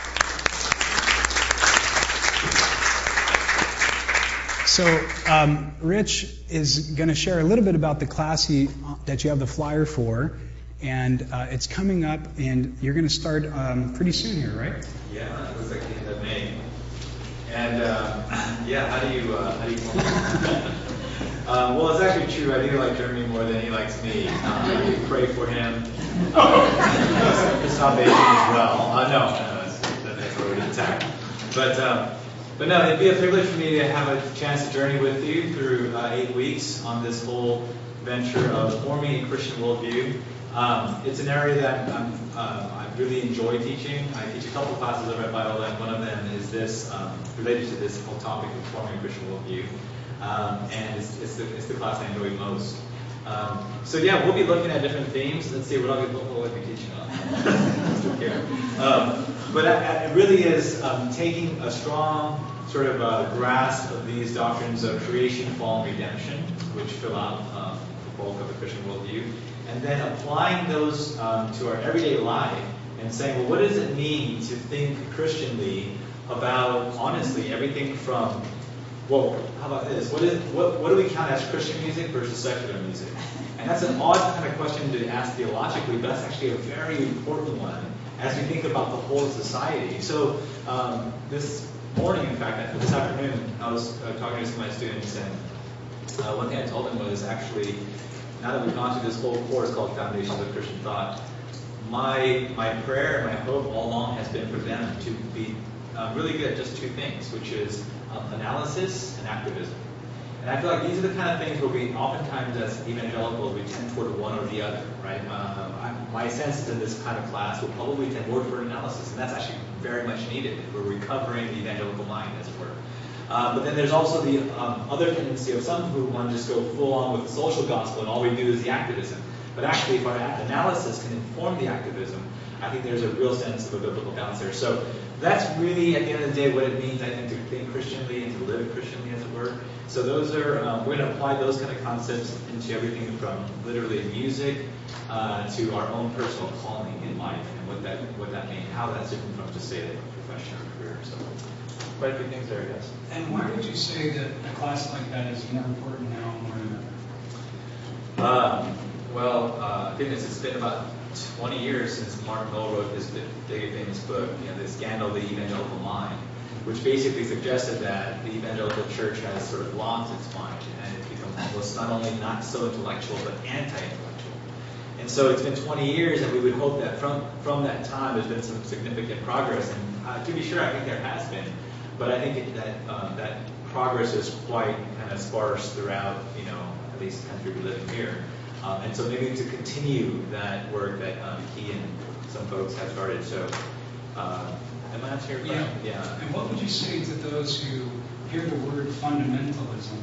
So, um, Rich is going to share a little bit about the class he, that you have the flyer for, and uh, it's coming up, and you're going to start um, pretty soon here, right? Yeah, it looks like the end of May. And uh, yeah, how do you uh, how do you form it? uh, well, it's actually true. I think I like Jeremy more than he likes me. Um, I do pray for him. Uh, his salvation as well. Uh, no, no, that's, that's already intact. But um, but no, it'd be a privilege for me to have a chance to journey with you through uh, eight weeks on this whole venture of forming a Christian worldview. Um, it's an area that I'm, uh, I really enjoy teaching. I teach a couple classes over at Biola, and one of them is this, um, related to this whole topic of forming a Christian worldview. Um, and it's, it's, the, it's the class I enjoy most. Um, so yeah, we'll be looking at different themes. Let's see what I'll be, what will I be teaching on. Still care. Um, but I, I, it really is um, taking a strong sort of uh, grasp of these doctrines of creation, fall, and redemption, which fill out um, the bulk of the Christian worldview, and then applying those um, to our everyday life and saying, well, what does it mean to think Christianly about, honestly, everything from, well, how about this? What is what, what do we count as Christian music versus secular music? And that's an odd kind of question to ask theologically, but that's actually a very important one as we think about the whole society. So um, this morning, in fact, this afternoon, I was uh, talking to some of my students, and uh, one thing I told them was actually, now that we've gone through this whole course called Foundations of Christian Thought, my my prayer, my hope all along has been for them to be uh, really good at just two things, which is um, analysis and activism. And I feel like these are the kind of things where we oftentimes as evangelicals, we tend toward one or the other, right? Uh, I, my sense is in this kind of class will probably tend more toward analysis, and that's actually very much needed. We're recovering the evangelical mind, as it were. Uh, but then there's also the um, other tendency of some who want to just go full on with the social gospel, and all we do is the activism. But actually, if our analysis can inform the activism, I think there's a real sense of a biblical balance there. So that's really, at the end of the day, what it means, I think, to think Christianly and to live Christianly, as it were. So those are, um, we're going to apply those kind of concepts into everything from literally music uh, to our own personal calling in life and what that what that means, how that's different from just say a profession or career. So quite a few things there, I guess. And why would you say that a class like that is more important now more than ever? Um, well, uh, I think it's, it's been about twenty years since Mark Knoll wrote his big famous book, you know, The Scandal of the Evangelical Mind, which basically suggested that the evangelical church has sort of lost its mind and it's become almost not only not so intellectual but anti-intellectual. And so it's been twenty years, and we would hope that from from that time there's been some significant progress. And uh, to be sure, I think there has been, but I think it, that um, that progress is quite kind of sparse throughout, you know, at least the country we live in here. Um, and so maybe to continue that work that um, he and some folks have started. So. Uh, Am I answering your question? Yeah. yeah. And what would you say to those who hear the word fundamentalism,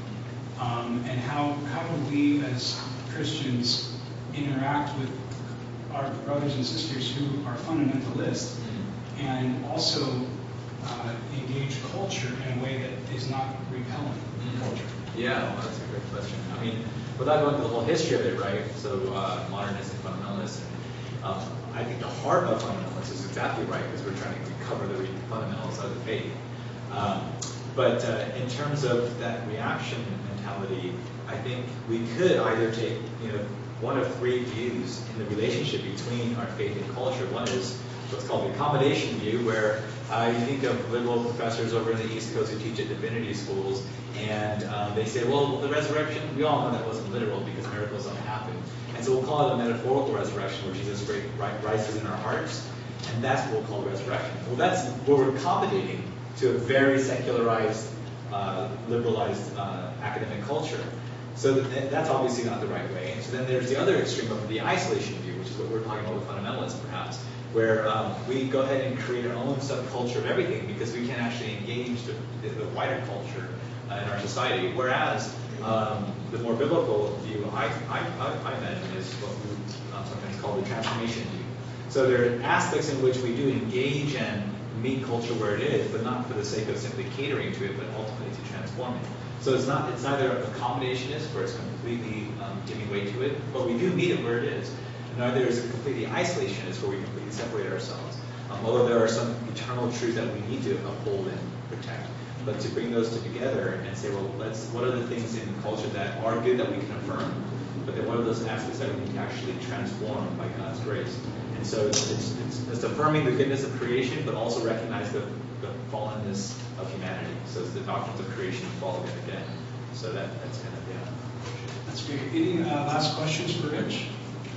um, and how how do we as Christians interact with our brothers and sisters who are fundamentalists, mm-hmm. and also uh, engage culture in a way that is not repellent mm-hmm. culture? Yeah, well, that's a great question. I mean, without going into the whole history of it, right? So uh, modernists and fundamentalists. And, um, I think the heart of fundamentalists is exactly right, because we're trying to recover the fundamentals of the faith. Um, but uh, in terms of that reaction mentality, I think we could either take, you know, one of three views in the relationship between our faith and culture. One is what's called the accommodation view, where uh, you think of liberal professors over in the East Coast who teach at divinity schools, and um, they say, well, the resurrection, we all know that wasn't literal because miracles don't happen. And so we'll call it a metaphorical resurrection, where Jesus rises in our hearts, and that's what we'll call resurrection. Well, that's where we're accommodating to a very secularized, uh, liberalized uh, academic culture. So that, that's obviously not the right way. And so then there's the other extreme of the isolation view, which is what we're talking about with fundamentalists, perhaps, where um, we go ahead and create our own subculture of everything because we can't actually engage the, the, the wider culture uh, in our society. Whereas um, the more biblical view, I, I, I, I imagine, is what we um, sometimes call the transformation view. So there are aspects in which we do engage and meet culture where it is, but not for the sake of simply catering to it, but ultimately to transform it. So it's not it's neither accommodationist, where it's completely um, giving way to it, but we do meet it where it is. Neither is it completely isolationist, where we completely separate ourselves. Um, although there are some eternal truths that we need to uphold and protect. But to bring those two together and say, well, let's what are the things in culture that are good that we can affirm, but then what are those aspects that we need to actually transform by God's grace? And so it's, it's, it's, it's affirming the goodness of creation, but also recognize the, the fallenness of humanity. So it's the doctrines of creation and fall again again. So that, that's kind of, yeah. That's great. Any uh, last questions for Rich?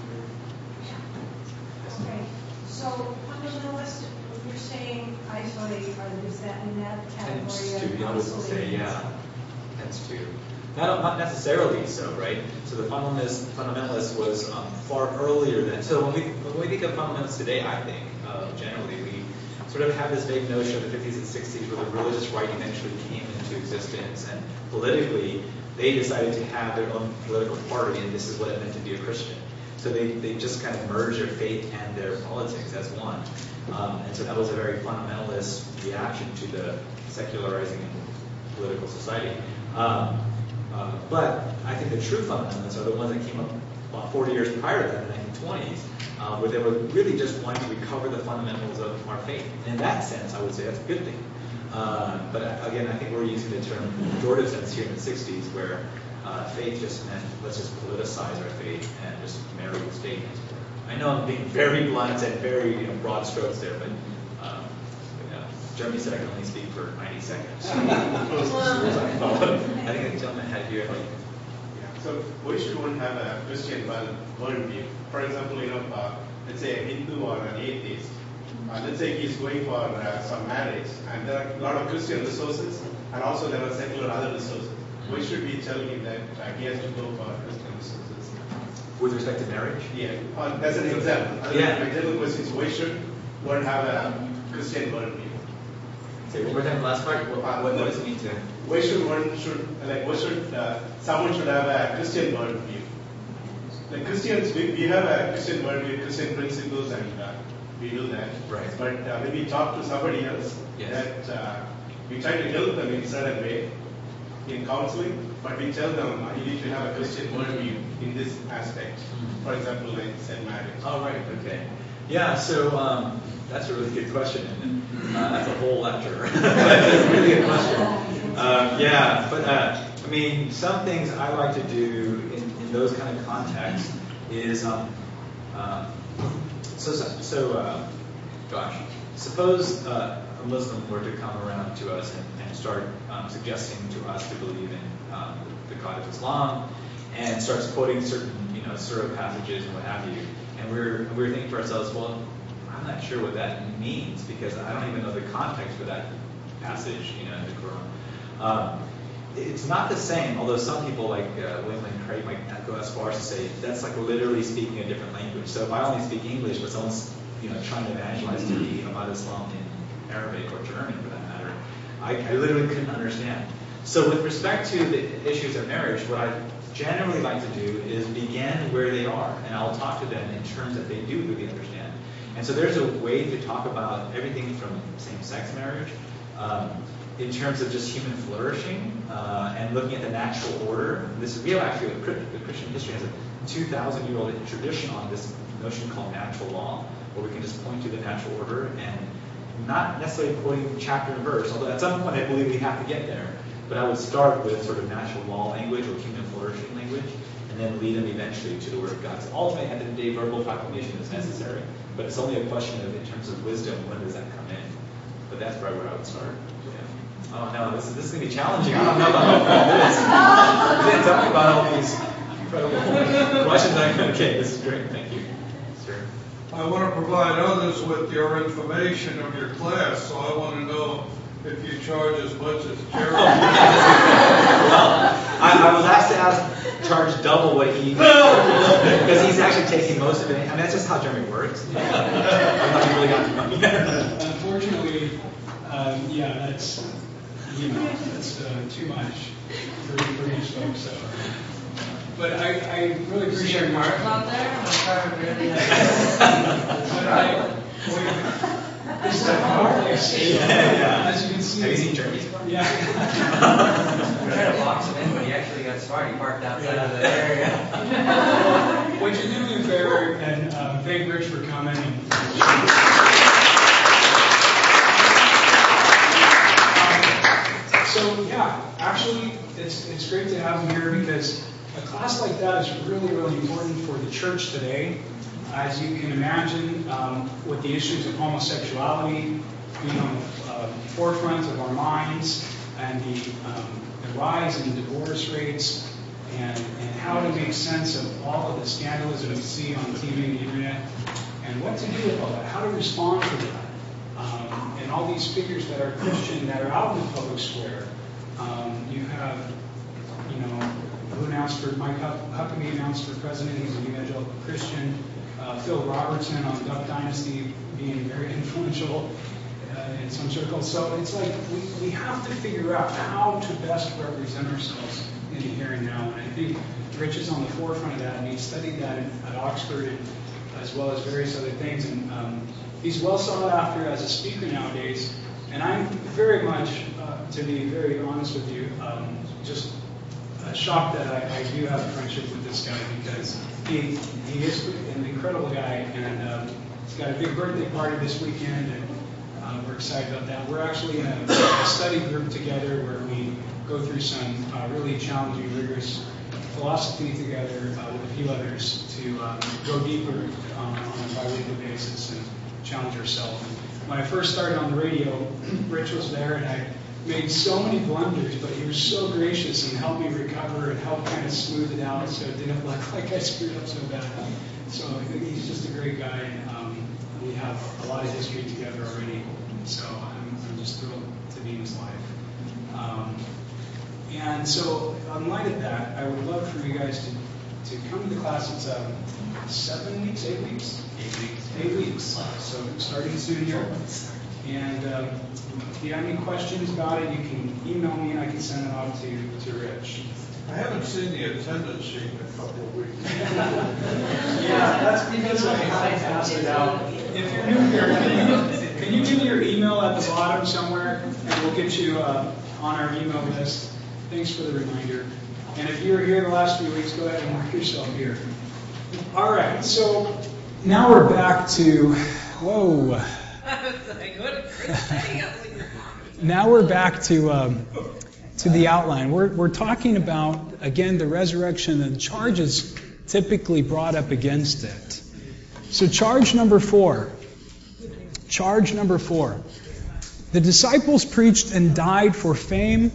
Okay, so fundamentalist, you're saying isolate, or is that in that Tends category to, of you know, would say, isolating? yeah. Tends to. Not, not necessarily so, right? So the fundamentalist, fundamentalist was um, far earlier than, so when we, when we think of fundamentalists today, I think, uh, generally, we sort of have this vague notion of the fifties and sixties where the religious right eventually came into existence, and politically, They decided to have their own political party, and this is what it meant to be a Christian. So they, they just kind of merged their faith and their politics as one. Um, and so that was a very fundamentalist reaction to the secularizing political society. Um, uh, but I think the true fundamentalists are the ones that came up about forty years prior to that, in the nineteen twenties, uh, where they were really just wanting to recover the fundamentals of our faith. And in that sense, I would say that's a good thing. Uh, but again, I think we're using the term pejorative sense here in the sixties, where uh, faith just meant let's just politicize our faith and just marry the state. I know I'm being very blunt and very you know, broad strokes there, but um, you know, Jeremy said I can only speak for ninety seconds. I think the gentleman had here, like, yeah. So why should one have a Christian world worldview? For example, you know, uh, let's say a Hindu or an atheist. Uh, let's say he's going for uh, some marriage, and there are a lot of Christian resources, and also there are secular other resources. Why should we tell him that uh, he has to go for Christian resources? with respect to marriage? Yeah, uh, that's an example. Other Yeah. My general question is, why should one have a Christian worldview? Say one more time, the last part. What, what, what does it mean to? Why should one should like why should uh, someone should have a Christian worldview? Like Christians, we, we have a Christian worldview, Christian principles, and uh, we do that. Right. But uh, when we talk to somebody else, Yes. that uh, we try to help them in a certain way in counseling, but we tell them uh, you need to have a Christian worldview in this aspect. For example, like said marriage. Oh, right, okay. Yeah, so um, that's a really good question. And, uh, that's a whole lecture. That's a really good question. Um, yeah, but uh, I mean, some things I like to do in, in those kind of contexts is, um, uh, so, so uh, gosh, suppose uh, a Muslim were to come around to us and, and start um, suggesting to us to believe in um, the God of Islam, and starts quoting certain, you know, surah passages and what have you, and we're we're thinking to ourselves, well, I'm not sure what that means because I don't even know the context for that passage, you know, in the Quran. Um, it's not the same, although some people like uh, William Lane Craig might go as far as to say that's like literally speaking a different language. So if I only speak English, but someone's you know trying to evangelize to me about Islam in Arabic or German for that matter, I, I literally couldn't understand. So with respect to the issues of marriage, what I generally like to do is begin where they are, and I'll talk to them in terms that they do really understand. And so there's a way to talk about everything from same-sex marriage, um, in terms of just human flourishing, uh, and looking at the natural order. This we have actually, the Christian history has a two thousand year old tradition on this notion called natural law, where we can just point to the natural order and not necessarily quoting chapter and verse, although at some point I believe we have to get there. But I would start with sort of natural law language or human flourishing language, and then lead them eventually to the Word of God. So ultimately, at the end of the day, verbal proclamation is necessary, but it's only a question of, in terms of wisdom, when does that come in? But that's probably where I would start. Yeah. Oh no, this is this is gonna be challenging. I don't know about this. You didn't tell me about all these incredible questions. I okay, this is great. Thank you, sir. I want to provide others with your information of your class, so I want to know if you charge as much as Jeremy. Well, I, I was asked to ask, charge double what he because he's actually taking most of it. I mean, that's just how Jeremy works. I thought he really got the money. Unfortunately, um, yeah, that's you know that's uh, too much for, for each folks. So, but I, I really appreciate your Mark out there. I'm trying to really. But I, we, this is a fireplace. Yeah, yeah. As you can see. Have you seen Jeremy's car? Yeah. I'm trying to box him in, but he actually got smart. He parked outside of the area. Would you do me a favor and uh, thank Rich for coming? So yeah, actually, it's it's great to have him here because a class like that is really really important for the church today. As you can imagine, um, with the issues of homosexuality being on the uh, forefront of our minds, and the, um, the rise in divorce rates, and, and how to make sense of all of the scandalism we see on T V and the internet, and what to do with all that, how to respond to that, um, and all these figures that are Christian that are out in the public square. Um, you have, you know, who announced for Mike Huckabee announced for president. He's an evangelical Christian. Uh, Phil Robertson on Duck Dynasty being very influential uh, in some circles. So it's like we, we have to figure out how to best represent ourselves in the here and now. And I think Rich is on the forefront of that, and he studied that in, at Oxford, and, as well as various other things. And um, he's well sought after as a speaker nowadays. And I'm very much, uh, to be very honest with you, um, just uh, shocked that I, I do have a friendship with this guy, because he he is an incredible guy, and um, he's got a big birthday party this weekend, and uh, we're excited about that. We're actually in a, a study group together where we go through some uh, really challenging, rigorous philosophy together uh, with a few others to um, go deeper um, on a bi-weekly basis and challenge ourselves. When I first started on the radio, Rich was there, and I made so many blunders, but he was so gracious and helped me recover and helped kind of smooth it out so it didn't look like I screwed up so bad. So I think he's just a great guy, and um, we have a lot of history together already. So I'm, I'm just thrilled to be in his life. Um, and so, in light of that, I would love for you guys to, to come to the class. It's um, seven weeks, eight weeks? Eight weeks. Eight weeks. So starting soon here. And um, if you have any questions about it, you can email me and I can send it off to, to Rich. I haven't seen the attendance sheet in a couple of weeks. Yeah, that's because I haven't passed it out. If you're new here, can you, can you give me your email at the bottom somewhere, and we'll get you uh, on our email list. Thanks for the reminder. And if you were here the last few weeks, go ahead and mark yourself here. All right, so now we're back to, whoa. Now we're back to um, to the outline. We're we're talking about, again, the resurrection and charges typically brought up against it. So charge number four. Charge number four. The disciples preached and died for fame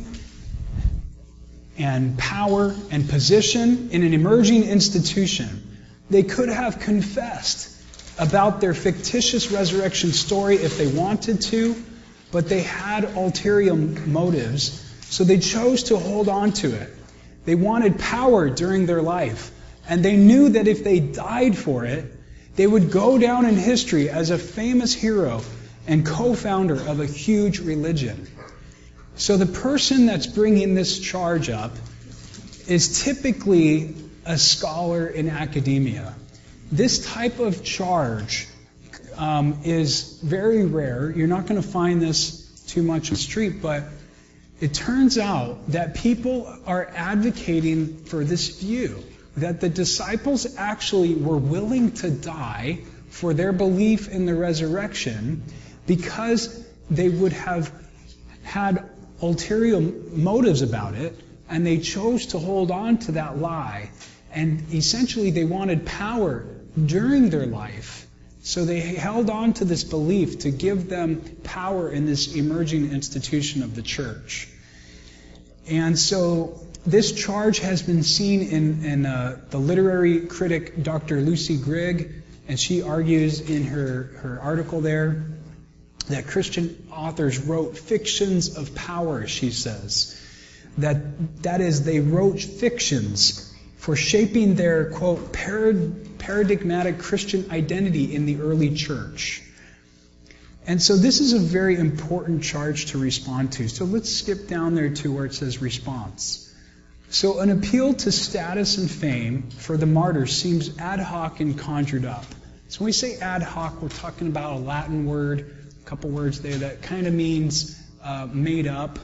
and power and position in an emerging institution. They could have confessed about their fictitious resurrection story if they wanted to, but they had ulterior motives, so they chose to hold on to it. They wanted power during their life, and they knew that if they died for it, they would go down in history as a famous hero and co-founder of a huge religion. So the person that's bringing this charge up is typically a scholar in academia. This type of charge um, is very rare. You're not going to find this too much on the street, but it turns out that people are advocating for this view, that the disciples actually were willing to die for their belief in the resurrection because they would have had ulterior motives about it, and they chose to hold on to that lie. And essentially they wanted power during their life. So they held on to this belief to give them power in this emerging institution of the church. And so this charge has been seen in, in uh, the literary critic Doctor Lucy Grigg, and she argues in her, her article there that Christian authors wrote fictions of power, she says. That, that is, they wrote fictions for shaping their, quote, parad- paradigmatic Christian identity in the early church. And so this is a very important charge to respond to. So let's skip down there to where it says response. So an appeal to status and fame for the martyrs seems ad hoc and conjured up. So when we say ad hoc, we're talking about a Latin word, a couple words there that kind of means uh, made up.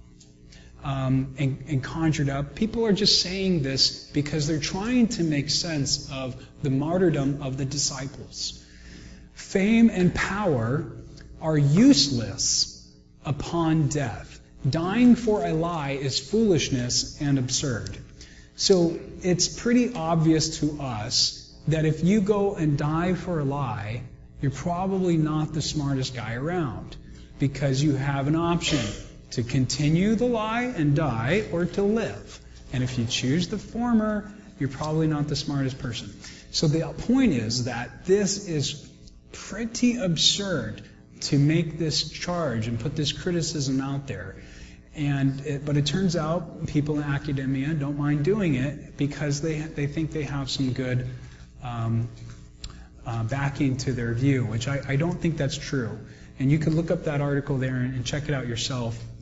Um, and, and conjured up. People are just saying this because they're trying to make sense of the martyrdom of the disciples. Fame and power are useless upon death. Dying for a lie is foolishness and absurd. So it's pretty obvious to us that if you go and die for a lie, you're probably not the smartest guy around, because you have an option to continue the lie and die, or to live. And if you choose the former, you're probably not the smartest person. So the point is that this is pretty absurd to make this charge and put this criticism out there. And it, but it turns out people in academia don't mind doing it because they they think they have some good um, uh, backing to their view, which I, I don't think that's true. And you can look up that article there and, and check it out yourself.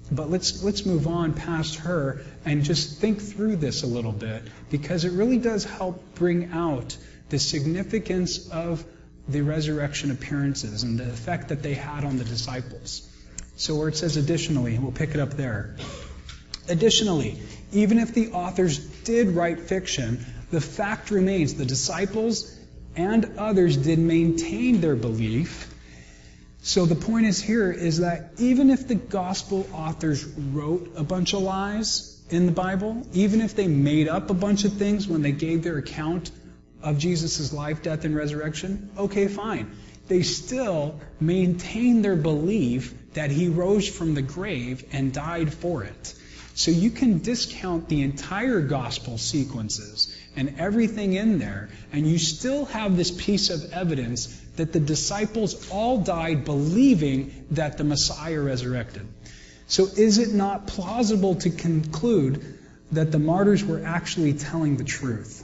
But let's let's move on past her and just think through this a little bit, because it really does help bring out the significance of the resurrection appearances and the effect that they had on the disciples. So where it says additionally, we'll pick it up there. Additionally, even if the authors did write fiction, the fact remains the disciples and others did maintain their belief. So the point is here is that even if the gospel authors wrote a bunch of lies in the Bible, even if they made up a bunch of things when they gave their account of Jesus' life, death, and resurrection, okay, fine. They still maintain their belief that he rose from the grave and died for it. So you can discount the entire gospel sequences and everything in there, and you still have this piece of evidence that the disciples all died believing that the Messiah resurrected. So is it not plausible to conclude that the martyrs were actually telling the truth?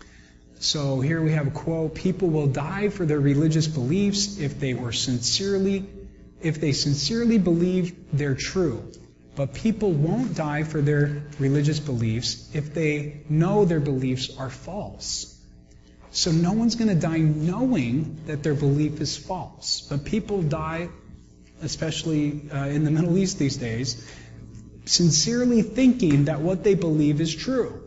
So here we have a quote: people will die for their religious beliefs if they were sincerely, if they sincerely believe they're true. But people won't die for their religious beliefs if they know their beliefs are false. So no one's going to die knowing that their belief is false. But people die, especially uh, in the Middle East these days, sincerely thinking that what they believe is true.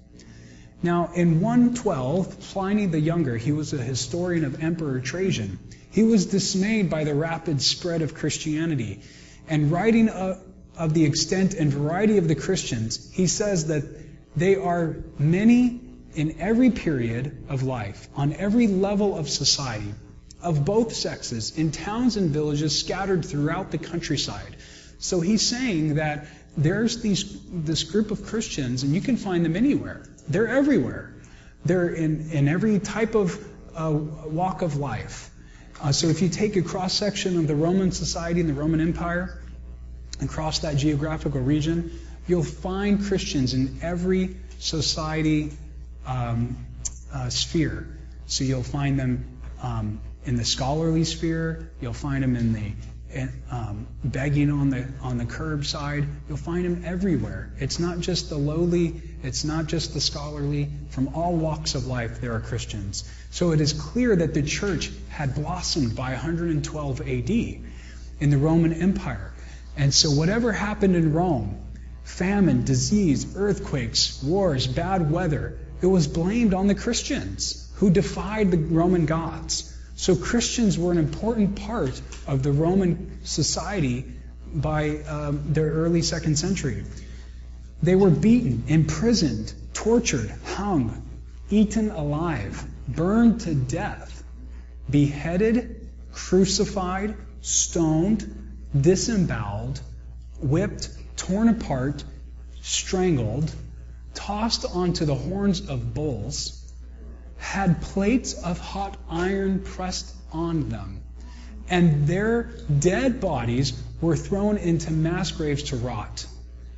Now, in one twelve, Pliny the Younger, he was a historian of Emperor Trajan. He was dismayed by the rapid spread of Christianity. And writing a of the extent and variety of the Christians, he says that they are many in every period of life, on every level of society, of both sexes, in towns and villages scattered throughout the countryside. So he's saying that there's these this group of Christians, and you can find them anywhere. They're everywhere. They're in, in every type of uh, walk of life. Uh, so if you take a cross-section of the Roman society and the Roman Empire, across that geographical region, you'll find Christians in every society um, uh, sphere. So you'll find them um, in the scholarly sphere. You'll find them in the um, begging on the on the curbside. You'll find them everywhere. It's not just the lowly. It's not just the scholarly. From all walks of life, there are Christians. So it is clear that the church had blossomed by one hundred twelve A D in the Roman Empire. And so whatever happened in Rome, famine, disease, earthquakes, wars, bad weather, it was blamed on the Christians who defied the Roman gods. So Christians were an important part of the Roman society by um, their early second century. They were beaten, imprisoned, tortured, hung, eaten alive, burned to death, beheaded, crucified, stoned, disemboweled, whipped, torn apart, strangled, tossed onto the horns of bulls, had plates of hot iron pressed on them, and their dead bodies were thrown into mass graves to rot.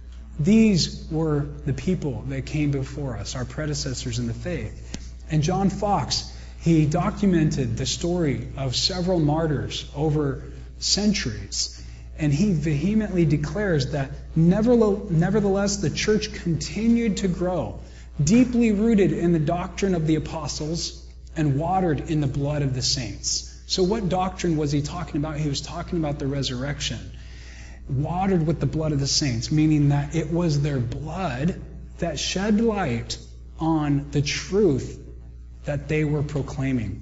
These were the people that came before us, our predecessors in the faith. And John Fox, he documented the story of several martyrs over centuries. And he vehemently declares that nevertheless the church continued to grow, deeply rooted in the doctrine of the apostles and watered in the blood of the saints. So what doctrine was he talking about? He was talking about the resurrection. Watered with the blood of the saints, meaning that it was their blood that shed light on the truth that they were proclaiming.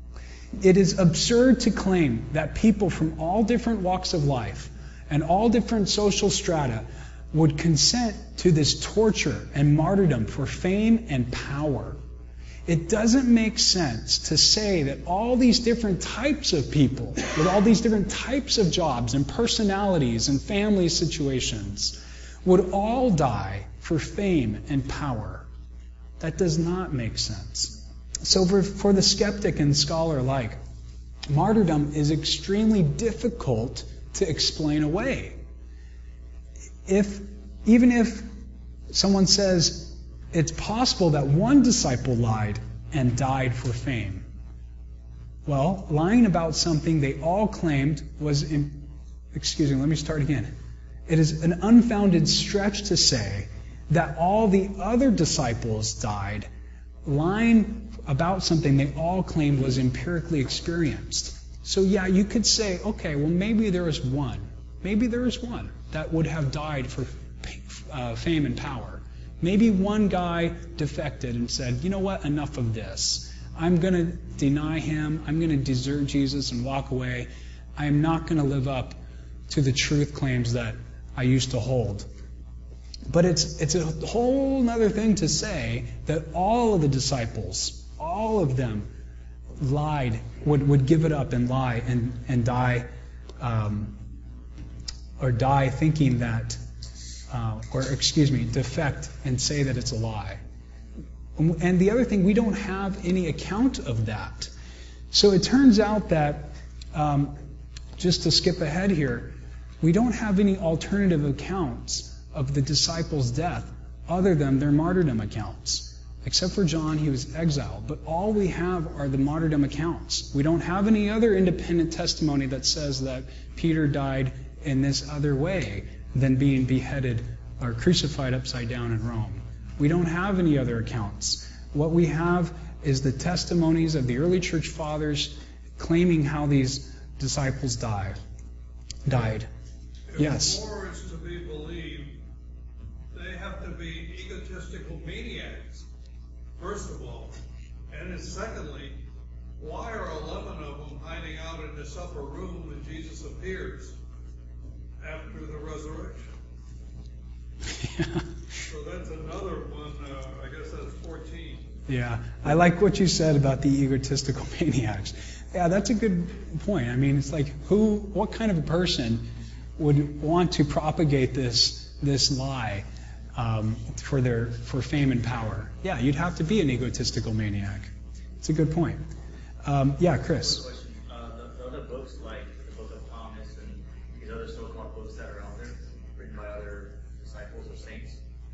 It is absurd to claim that people from all different walks of life and all different social strata would consent to this torture and martyrdom for fame and power. It doesn't make sense to say that all these different types of people, with all these different types of jobs and personalities and family situations, would all die for fame and power. That does not make sense. So for, for the skeptic and scholar alike, martyrdom is extremely difficult to explain away. If, even if someone says it's possible that one disciple lied and died for fame, well, lying about something they all claimed was, in, excuse me, let me start again. It is an unfounded stretch to say that all the other disciples died lying about something they all claimed was empirically experienced. So yeah, you could say, okay, well maybe there was one. Maybe there was one that would have died for uh, fame and power. Maybe one guy defected and said, you know what, enough of this. I'm going to deny him. I'm going to desert Jesus and walk away. I am not going to live up to the truth claims that I used to hold. But it's it's a whole other thing to say that all of the disciples, all of them, lied, would, would give it up and lie and, and die, um, or die thinking that, uh, or excuse me, defect and say that it's a lie. And the other thing, we don't have any account of that. So it turns out that, um, just to skip ahead here, we don't have any alternative accounts of the disciples' death other than their martyrdom accounts. Except for John, he was exiled. But all we have are the martyrdom accounts. We don't have any other independent testimony that says that Peter died in this other way than being beheaded or crucified upside down in Rome. We don't have any other accounts. What we have is the testimonies of the early church fathers claiming how these disciples died. died. If Yes. more is to be believed, they have to be egotistical maniacs, first of all. And then secondly, why are eleven of them hiding out in this upper room when Jesus appears after the resurrection? Yeah. So that's another one, uh, I guess that's fourteen. Yeah, I like what you said about the egotistical maniacs. Yeah, that's a good point. I mean, it's like, who, what kind of a person would want to propagate this this lie um, for their for fame and power? Yeah, you'd have to be an egotistical maniac. It's a good point. Um, yeah, Chris. Uh, the, the other books, like the Book of Thomas and these other so-called books that are out there, written by other disciples or saints,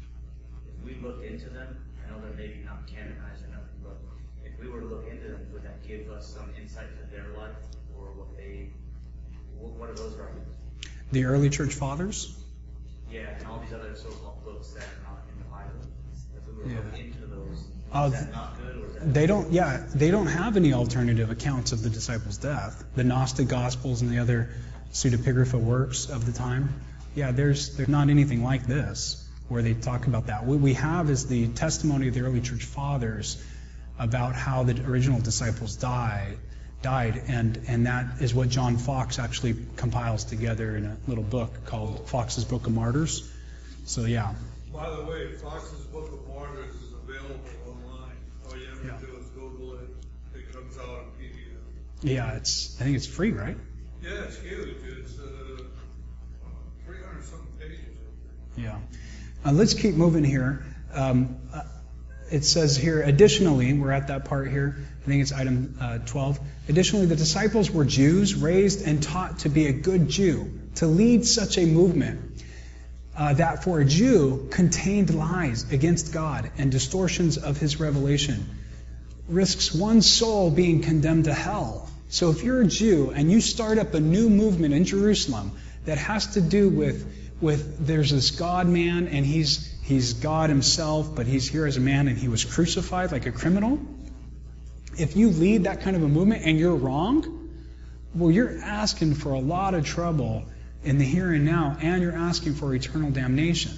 if we look into them, I know they're maybe not canonized or nothing, but if we were to look into them, would that give us some insight to their life or what they, what, what are those writings? The early church fathers? Yeah, and all these other so-called books that are not in the Bible. If we were to look Yeah. into those, Uh, is that not good or is that They don't, yeah, they don't have any alternative accounts of the disciples' death. The Gnostic Gospels and the other pseudepigrapha works of the time, yeah, there's there's not anything like this where they talk about that. What we have is the testimony of the early church fathers about how the original disciples died, died, and and that is what John Fox actually compiles together in a little book called Fox's Book of Martyrs. So yeah. By the way, Fox's Book of Martyrs is available online. All you have to Yeah. do is Google it. It comes out in P D F. Yeah, it's I think it's free, right? Yeah, it's huge. It's uh, three hundred something pages. Yeah. Uh, let's keep moving here. Um, uh, it says here, additionally, we're at that part here. I think it's item uh, twelve. Additionally, the disciples were Jews, raised and taught to be a good Jew, to lead such a movement uh, that for a Jew contained lies against God and distortions of his revelation, risks one's soul being condemned to hell. So if you're a Jew and you start up a new movement in Jerusalem that has to do with with there's this God man and he's he's God himself, but he's here as a man and he was crucified like a criminal. If you lead that kind of a movement and you're wrong, well, you're asking for a lot of trouble in the here and now, and you're asking for eternal damnation.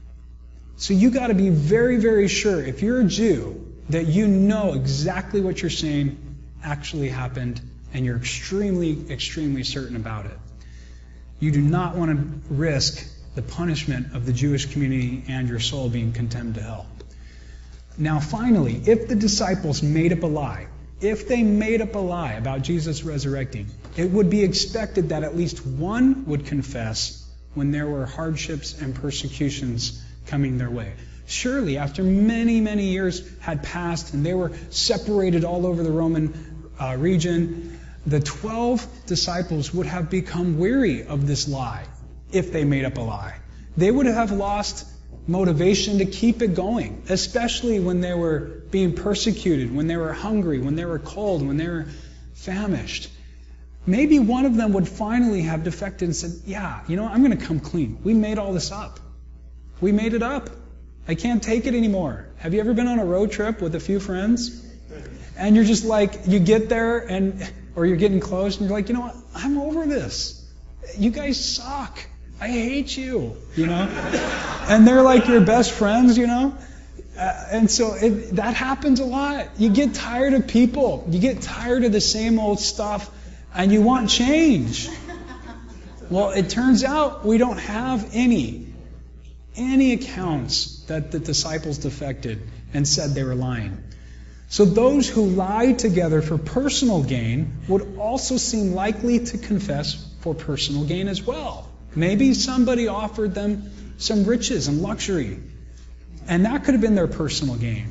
So you got to be very, very sure, if you're a Jew, that you know exactly what you're saying actually happened, and you're extremely, extremely certain about it. You do not want to risk the punishment of the Jewish community and your soul being condemned to hell. Now, finally, if the disciples made up a lie, if they made up a lie about Jesus resurrecting, it would be expected that at least one would confess when there were hardships and persecutions coming their way. Surely, after many, many years had passed and they were separated all over the Roman uh, region, the twelve disciples would have become weary of this lie if they made up a lie. They would have lost motivation to keep it going, especially when they were being persecuted, when they were hungry, when they were cold, when they were famished. maybe one of them would finally have defected and said, yeah, you know, I'm going to come clean. We made all this up. We made it up. I can't take it anymore. Have you ever been on a road trip with a few friends? And you're just like, you get there and, or you're getting close and you're like, you know what? I'm over this. You guys suck. I hate you, you know? And they're like your best friends, you know? Uh, and so it, that happens a lot. You get tired of people. You get tired of the same old stuff and you want change. Well, it turns out we don't have any, any accounts that the disciples defected and said they were lying. So those who lie together for personal gain would also seem likely to confess for personal gain as well. Maybe somebody offered them some riches and luxury, and that could have been their personal gain.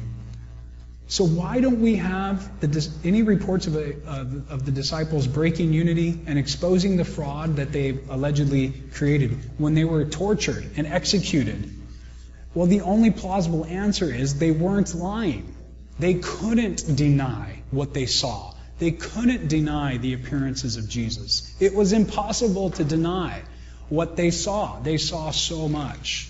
So why don't we have the, any reports of, a, of, of the disciples breaking unity and exposing the fraud that they allegedly created when they were tortured and executed? Well, the only plausible answer is they weren't lying. They couldn't deny what they saw. They couldn't deny the appearances of Jesus. It was impossible to deny what they saw. They saw so much.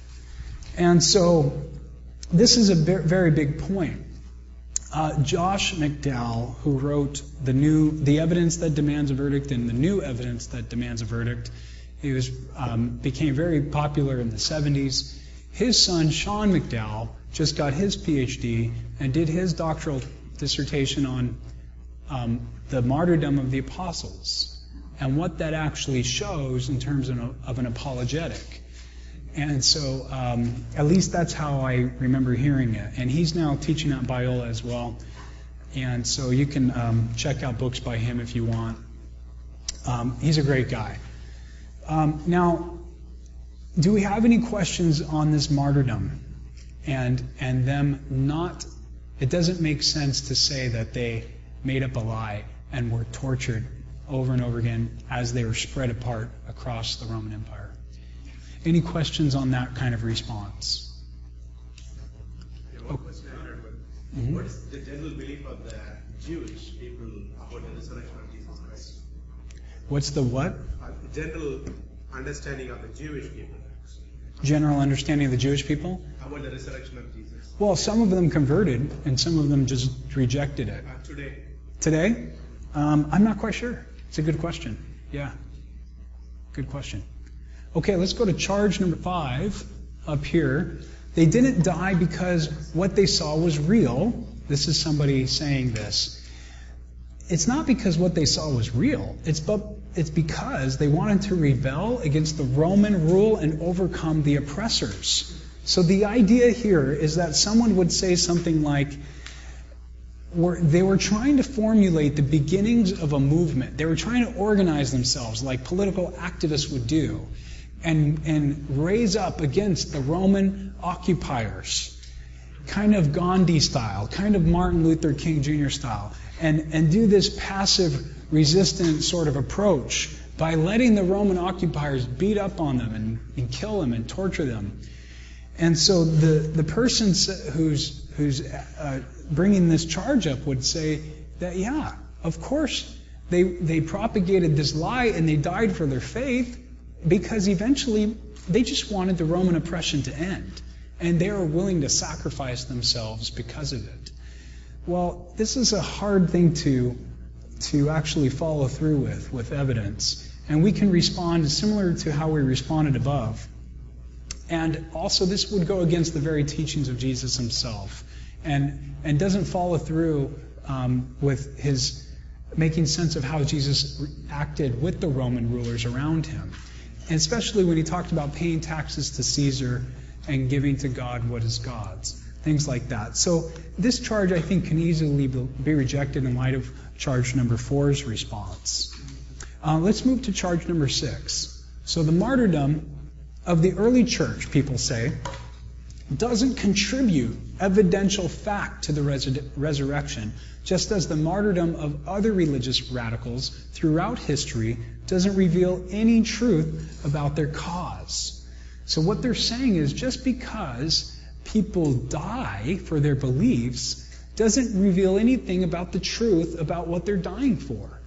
And so this is a very big point. Uh, Josh McDowell, who wrote the new, the evidence that demands a verdict and the new evidence that demands a verdict, he was um, became very popular in the seventies. His son, Sean McDowell, just got his P H D and did his doctoral dissertation on um, the martyrdom of the apostles and what that actually shows in terms of, of an apologetic. And so um, at least that's how I remember hearing it. And he's now teaching at Biola as well. And so you can um, check out books by him if you want. Um, he's a great guy. Um, now, do we have any questions on this martyrdom? And and them not, it doesn't make sense to say that they made up a lie and were tortured over and over again as they were spread apart across the Roman Empire. Any questions on that kind of response? Yeah, one question I heard, but Mm-hmm. what is the general belief of the Jewish people about the resurrection of Jesus Christ? What's the what? Uh, the general understanding of the Jewish people. General understanding of the Jewish people? About the resurrection of Jesus. Well, some of them converted and some of them just rejected it. Uh, today. Today? Um, I'm not quite sure. It's a good question. Yeah. Good question. Okay, let's go to charge number five up here. They didn't die because what they saw was real. This is somebody saying this. It's not because what they saw was real. It's but it's because they wanted to rebel against the Roman rule and overcome the oppressors. So the idea here is that someone would say something like, they were trying to formulate the beginnings of a movement. They were trying to organize themselves like political activists would do and, and raise up against the Roman occupiers, kind of Gandhi style, kind of Martin Luther King Junior style, and, and do this passive resistant sort of approach by letting the Roman occupiers beat up on them and, and kill them and torture them. And so the, the person who's, who's uh, bringing this charge up would say that, yeah, of course, they, they propagated this lie and they died for their faith because eventually they just wanted the Roman oppression to end. And they were willing to sacrifice themselves because of it. Well, this is a hard thing to to actually follow through with, with evidence. And we can respond similar to how we responded above. And also this would go against the very teachings of Jesus himself and, and doesn't follow through um, with his making sense of how Jesus acted with the Roman rulers around him. And especially when he talked about paying taxes to Caesar and giving to God what is God's. Things like that. So this charge, I think, can easily be rejected in light of charge number four's response. Uh, let's move to charge number six. So the martyrdom of the early church, people say, doesn't contribute evidential fact to the res- resurrection, just as the martyrdom of other religious radicals throughout history doesn't reveal any truth about their cause. So what they're saying is just because people die for their beliefs doesn't reveal anything about the truth about what they're dying for.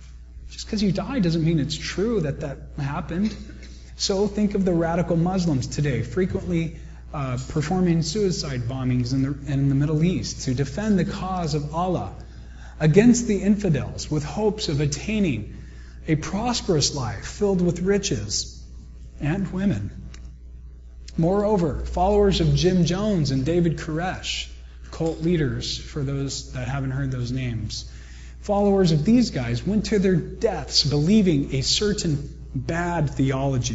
Just because you die doesn't mean it's true that that happened. So think of the radical Muslims today, frequently uh, performing suicide bombings in the, in the Middle East to defend the cause of Allah against the infidels with hopes of attaining a prosperous life filled with riches and women. Moreover, followers of Jim Jones and David Koresh, cult leaders for those that haven't heard those names, followers of these guys went to their deaths believing a certain bad theology.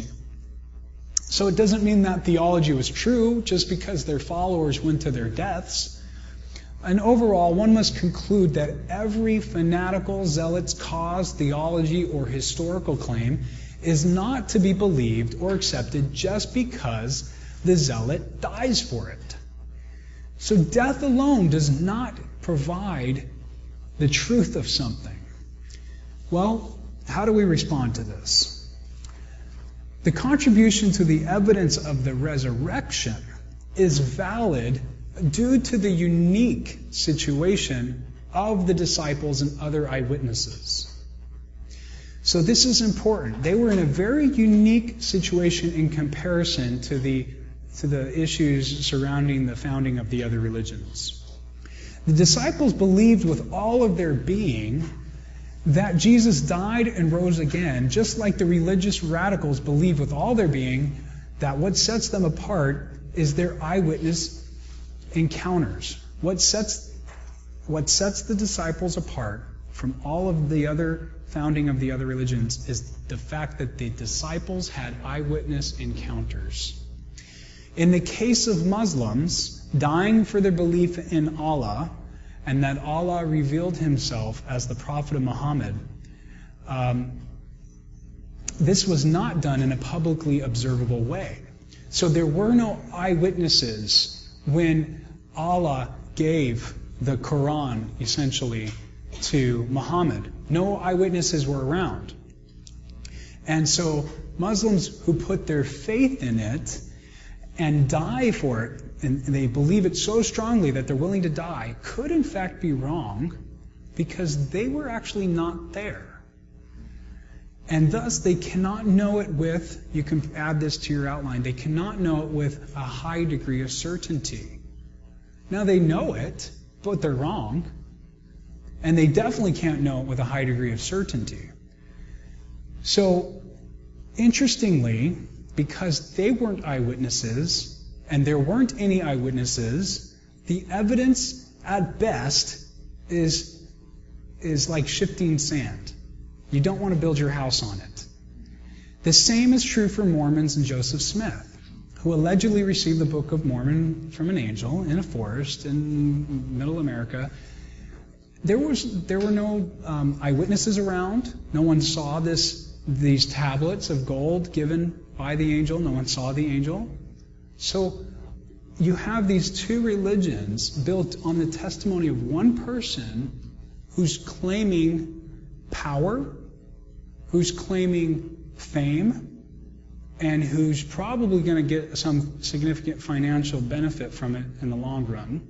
So it doesn't mean that theology was true just because their followers went to their deaths. And overall, one must conclude that every fanatical zealot's cause, theology, or historical claim is not to be believed or accepted just because the zealot dies for it. So death alone does not provide the truth of something. Well, how do we respond to this? The contribution to the evidence of the resurrection is valid due to the unique situation of the disciples and other eyewitnesses. So this is important. They were in a very unique situation in comparison to the to the issues surrounding the founding of the other religions. The disciples believed with all of their being that Jesus died and rose again, just like the religious radicals believe with all their being that what sets them apart is their eyewitness encounters. What sets what sets the disciples apart from all of the other founding of the other religions is the fact that the disciples had eyewitness encounters. In the case of Muslims, dying for their belief in Allah, and that Allah revealed himself as the Prophet of Muhammad, um, this was not done in a publicly observable way. So there were no eyewitnesses when Allah gave the Quran, essentially, to Muhammad. No eyewitnesses were around. And so Muslims who put their faith in it and die for it, and they believe it so strongly that they're willing to die, could in fact be wrong because they were actually not there. And thus they cannot know it with, you can add this to your outline, they cannot know it with a high degree of certainty. Now they know it, but they're wrong. And they definitely can't know it with a high degree of certainty. So, interestingly, because they weren't eyewitnesses, and there weren't any eyewitnesses, the evidence at best is, is like shifting sand. You don't want to build your house on it. The same is true for Mormons and Joseph Smith, who allegedly received the Book of Mormon from an angel in a forest in Middle America. There was there were no um, eyewitnesses around. No one saw this these tablets of gold given by the angel. No one saw the angel. So you have these two religions built on the testimony of one person who's claiming power, who's claiming fame, and who's probably going to get some significant financial benefit from it in the long run.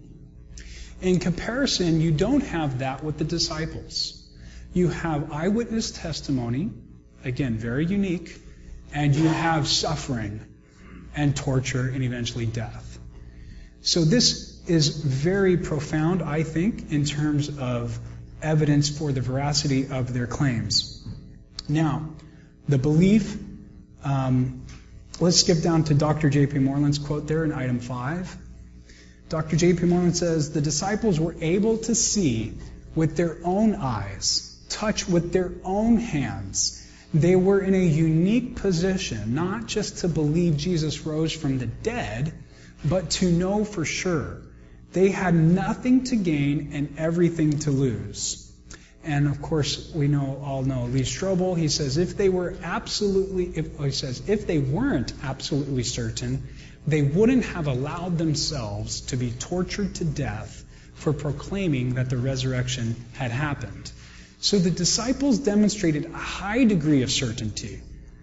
In comparison, you don't have that with the disciples. You have eyewitness testimony, again, very unique, and you have suffering and torture and eventually death. So this is very profound, I think, in terms of evidence for the veracity of their claims. Now, the belief, um, let's skip down to Doctor J P Moreland's quote there in item five. Doctor J P Moreland says, the disciples were able to see with their own eyes, touch with their own hands. They were in a unique position, not just to believe Jesus rose from the dead, but to know for sure. They had nothing to gain and everything to lose. And of course, we know all know Lee Strobel. He says if they were absolutely, if, he says if they weren't absolutely certain, they wouldn't have allowed themselves to be tortured to death for proclaiming that the resurrection had happened. So the disciples demonstrated a high degree of certainty,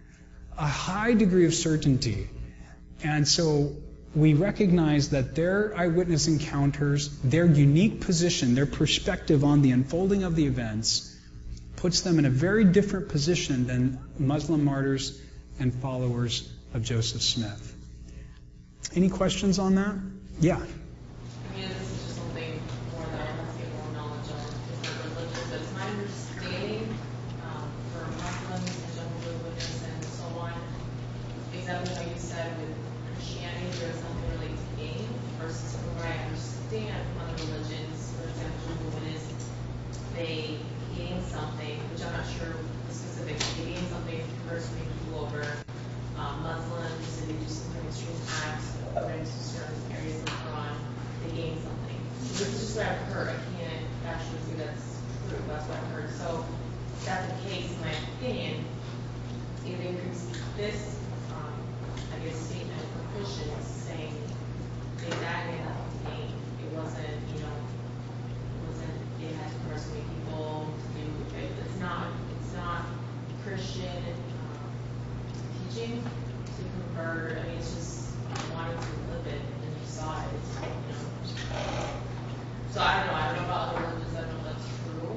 a high degree of certainty. And so we recognize that their eyewitness encounters, their unique position, their perspective on the unfolding of the events, puts them in a very different position than Muslim martyrs and followers of Joseph Smith. Any questions on that? Yeah. I mean, this is just something more that I have to get more knowledge on different religions, but it's my understanding um, for Muslims and Jehovah's Witnesses and so on, exactly how you said with Christianity, there's nothing really to gain, versus from what I understand from other religions, for example, Jehovah's Witnesses, they gain something, which I'm not sure the specifics, they gain something if you converse many people over. Um, Muslims, if they do some kind of extreme acts, according to certain areas of the Quran, they gain something. So this is just what I've heard. I can't actually say that's true. That's what I've heard. So if that's the case, in my opinion, if they could see this, um, I guess, statement for Christians saying they that they had to gain. It wasn't, you know, it wasn't they had to converse with people to do it. It's not. It's not Christian um, teaching to convert. I mean, it's just wanted to live it and you saw it. It's, you know. So I don't know. I don't know about other religions. I don't know if that's true.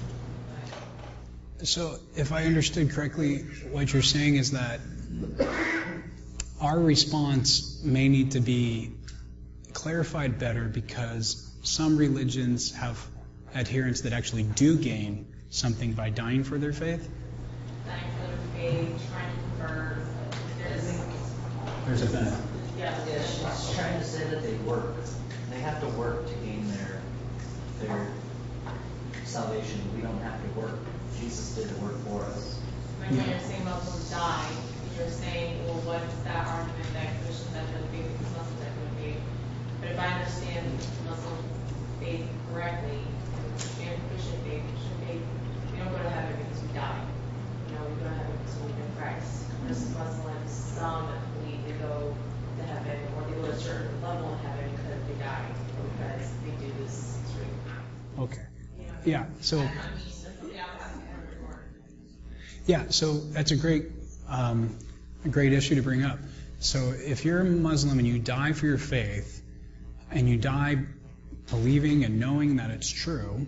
But. So if I understood correctly, what you're saying is that our response may need to be clarified better because some religions have adherents that actually do gain something by dying for their faith. Dying for their faith, trying to convert. There's, There's a benefit. yeah, Yeah, she's trying to say that they work. They have to work to gain their their salvation. We don't have to work. Jesus did the work for us. When you're saying Muslims die, you're saying, well, what's that argument that Christians have no faith because Muslims have no faith? But if I understand Muslim faith correctly, and Christian faith, Christian faith, we don't go to heaven because we die. You know, we go to heaven because we believe in Christ. Versus Muslims, some believe they go to heaven, or they go to a certain level in heaven because they die, or because they do this extreme act. Okay. You know? Yeah. So. I mean, that's something I was asking for. Yeah. So that's a great, um, a great issue to bring up. So if you're a Muslim and you die for your faith, and you die believing and knowing that it's true,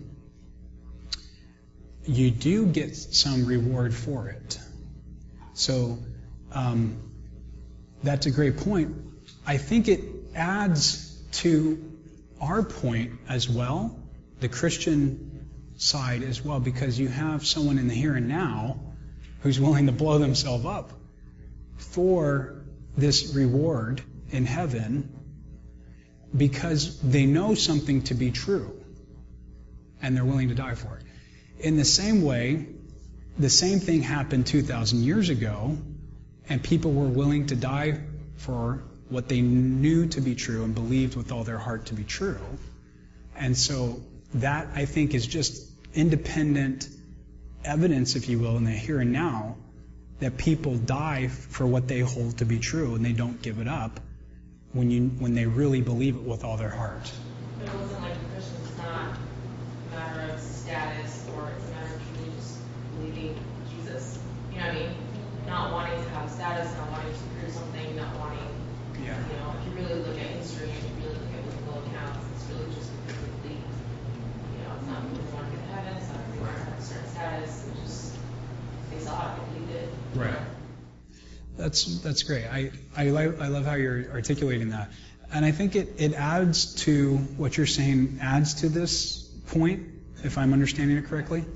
you do get some reward for it. So um, that's a great point. I think it adds to our point as well, the Christian side as well, because you have someone in the here and now who's willing to blow themselves up for this reward in heaven because they know something to be true and they're willing to die for it. In the same way, the same thing happened two thousand years ago, and people were willing to die for what they knew to be true and believed with all their heart to be true. And so that, I think, is just independent evidence, if you will, in the here and now, that people die for what they hold to be true and they don't give it up when you when they really believe it with all their heart. But it wasn't like the Christian, it's not a matter of status, or it's a matter of truly just believing Jesus. You know what I mean? Not wanting to have status, not wanting to prove something, not wanting, Yeah. you know, if you really look at history, if you really look at biblical accounts, it's really just because they believe. You know, it's not because they want to get to heaven, it's not because they want to have a certain status, it's just, they saw it, they believed it. Right. That's that's great. I I, li- I love how you're articulating that, and I think it, it adds to what you're saying. Adds to this point, if I'm understanding it correctly.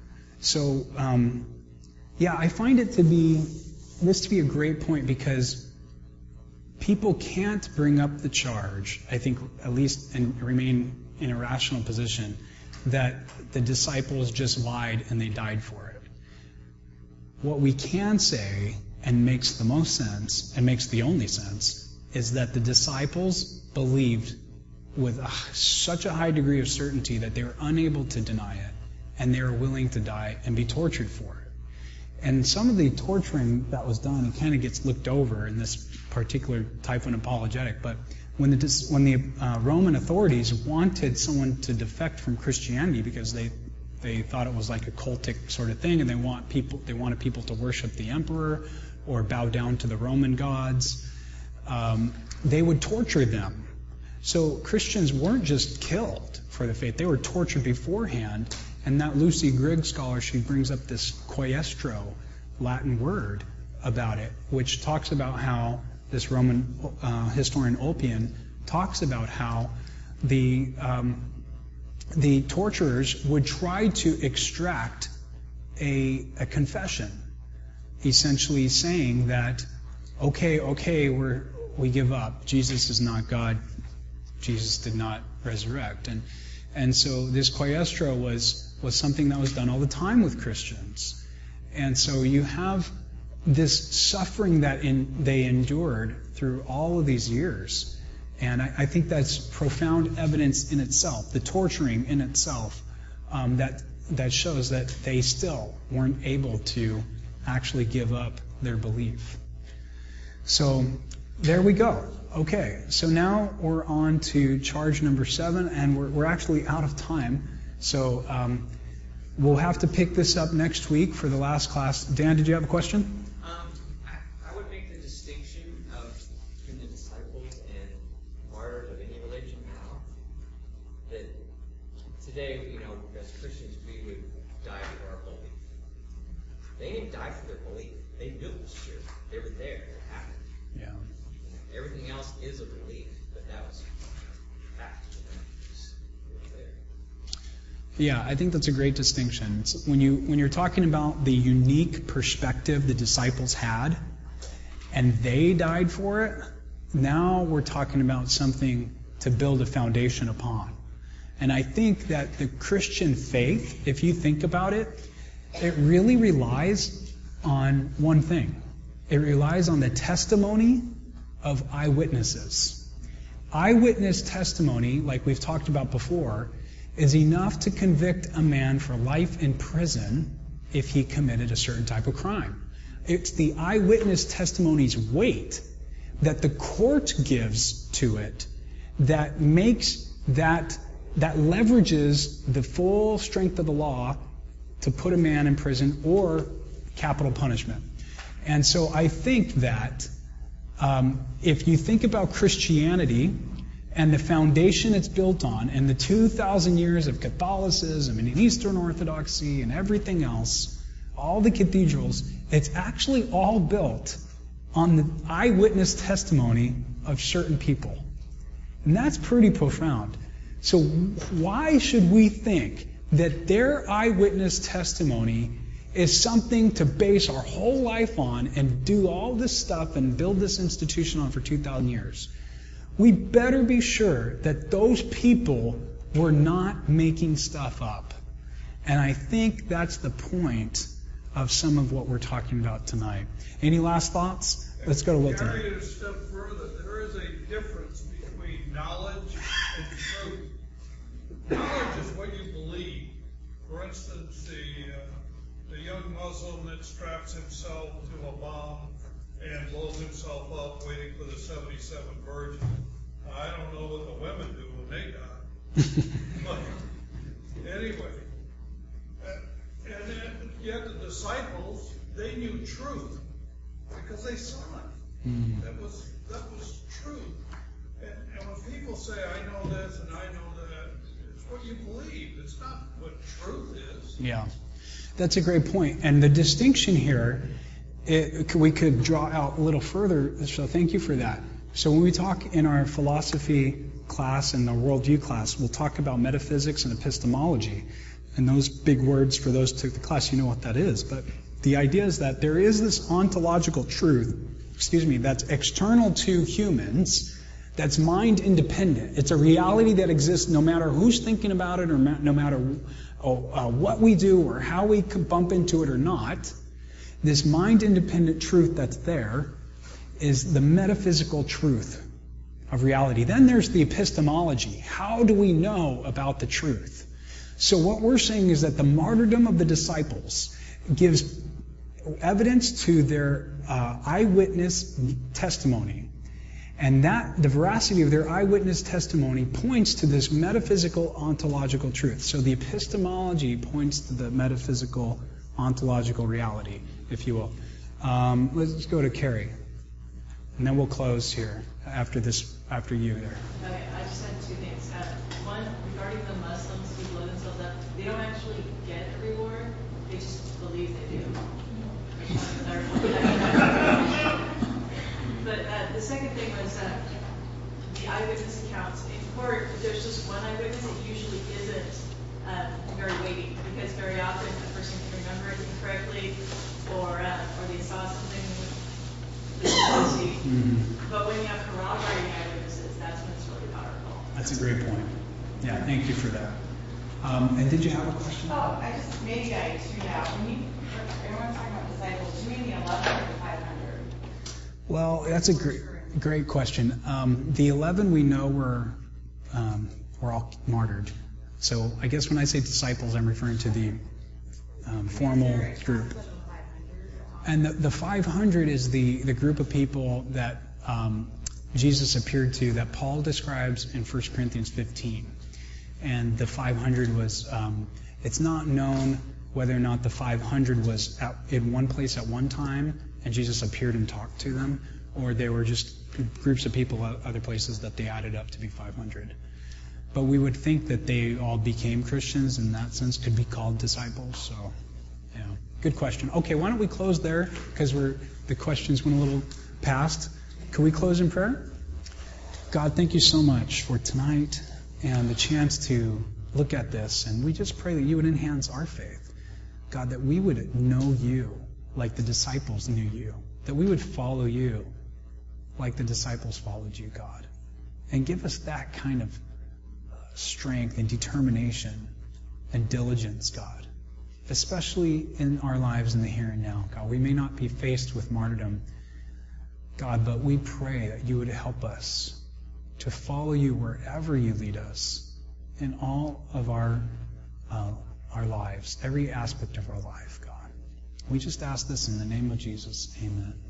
So um, yeah, I find it to be this to be a great point because people can't bring up the charge. I think at least and remain in a rational position that the disciples just lied and they died for it. What we can say, and makes the most sense, and makes the only sense, is that the disciples believed with a, such a high degree of certainty that they were unable to deny it, and they were willing to die and be tortured for it. And some of the torturing that was done, it kind of gets looked over in this particular type of apologetic, but when the, when the uh, Roman authorities wanted someone to defect from Christianity because they They thought it was like a cultic sort of thing, and they want people. They wanted people to worship the emperor or bow down to the Roman gods. Um, they would torture them. So Christians weren't just killed for the faith; they were tortured beforehand, And that Lucy Grigg scholar, she brings up this coiestro Latin word about it, which talks about how this Roman uh, historian Ulpian talks about how the um, the torturers would try to extract a, a confession, essentially saying that, okay, okay, we're we give up. Jesus is not God. Jesus did not resurrect. And and so this coiestro was was something that was done all the time with Christians. And so you have this suffering that in, they endured through all of these years. And I, I think that's profound evidence in itself, the torturing in itself, um, that that shows that they still weren't able to actually give up their belief. So there we go. Okay, so now we're on to charge number seven, and we're, we're actually out of time. So um, we'll have to pick this up next week for the last class. Dan, did you have a question? Um, I, I would make the distinction of between the disciples and martyrs of any religion now. That today, you know, as Christians, we would die for our belief. They didn't die for their belief. They knew it was true. They were there. It happened. Yeah. Everything else is a belief, but that was fact. Yeah, I think that's a great distinction. It's when you when you're talking about the unique perspective the disciples had, and they died for it, now we're talking about something to build a foundation upon. And I think that the Christian faith, if you think about it, it really relies on one thing. It relies on the testimony of eyewitnesses. Eyewitness testimony, like we've talked about before, is enough to convict a man for life in prison if he committed a certain type of crime. It's the eyewitness testimony's weight that the court gives to it that makes that, that leverages the full strength of the law to put a man in prison or capital punishment. And so I think that um, if you think about Christianity and the foundation it's built on, and the two thousand years of Catholicism and Eastern Orthodoxy and everything else, all the cathedrals, it's actually all built on the eyewitness testimony of certain people. And that's pretty profound. So why should we think that their eyewitness testimony is something to base our whole life on and do all this stuff and build this institution on for two thousand years? We better be sure that those people were not making stuff up. And I think that's the point of some of what we're talking about tonight. Any last thoughts? Let's go to Wilton. Carry it a step further. There is a difference between knowledge and truth. Knowledge is what you believe. For instance, the, uh, the young Muslim that straps himself to a bomb and blows himself up waiting for the seventy-seven virgin. I don't know what the women do when they die. But anyway, uh, and then, yet the disciples, they knew truth because they saw it. Mm. That was that was truth. And, and when people say, I know this and I know that, it's what you believe. It's not what truth is. Yeah, that's a great point. And the distinction here, it, we could draw out a little further, so thank you for that. So when we talk in our philosophy class and the worldview class, we'll talk about metaphysics and epistemology. And those big words, for those who took the class, you know what that is. But the idea is that there is this ontological truth, excuse me, that's external to humans, that's mind independent. It's a reality that exists no matter who's thinking about it or no matter oh, uh, what we do or how we bump into it or not. This mind independent truth that's there is the metaphysical truth of reality. Then there's the epistemology. How do we know about the truth? So what we're saying is that the martyrdom of the disciples gives evidence to their uh, eyewitness testimony. And that, the veracity of their eyewitness testimony points to this metaphysical ontological truth. So the epistemology points to the metaphysical ontological reality, if you will. Um, let's go to Carrie. And then we'll close here after this, after you there. Okay, I just had two things. Uh, one, regarding the Muslims who blow themselves up, they don't actually Mhm. But when you have corroborating eyewitnesses, that's when it's really powerful. That's a great point. Yeah, thank you for that. Um, and did you have a question? Oh, I just, maybe I tuned out. When you, everyone's talking about disciples, do you mean the eleven or the five hundred? Well, that's a great, great question. Um, the eleven we know were, um, were all martyred. So I guess when I say disciples, I'm referring to the um, formal group. And the, the five hundred is the, the group of people that um, Jesus appeared to, that Paul describes in First Corinthians fifteen. And the five hundred was, um, it's not known whether or not the five hundred was at, in one place at one time and Jesus appeared and talked to them, or they were just groups of people at other places that they added up to be five hundred. But we would think that they all became Christians, in that sense, could be called disciples. So, yeah, good question. Okay, why don't we close there, because we're the questions went a little past. Could we close in prayer? God, thank you so much for tonight and the chance to look at this. And we just pray that you would enhance our faith. God, that we would know you like the disciples knew you. That we would follow you like the disciples followed you, God. And give us that kind of strength and determination and diligence, God. Especially in our lives in the here and now, God. We may not be faced with martyrdom, God, but we pray that you would help us to follow you wherever you lead us in all of our uh, our lives, every aspect of our life, God. We just ask this in the name of Jesus. Amen.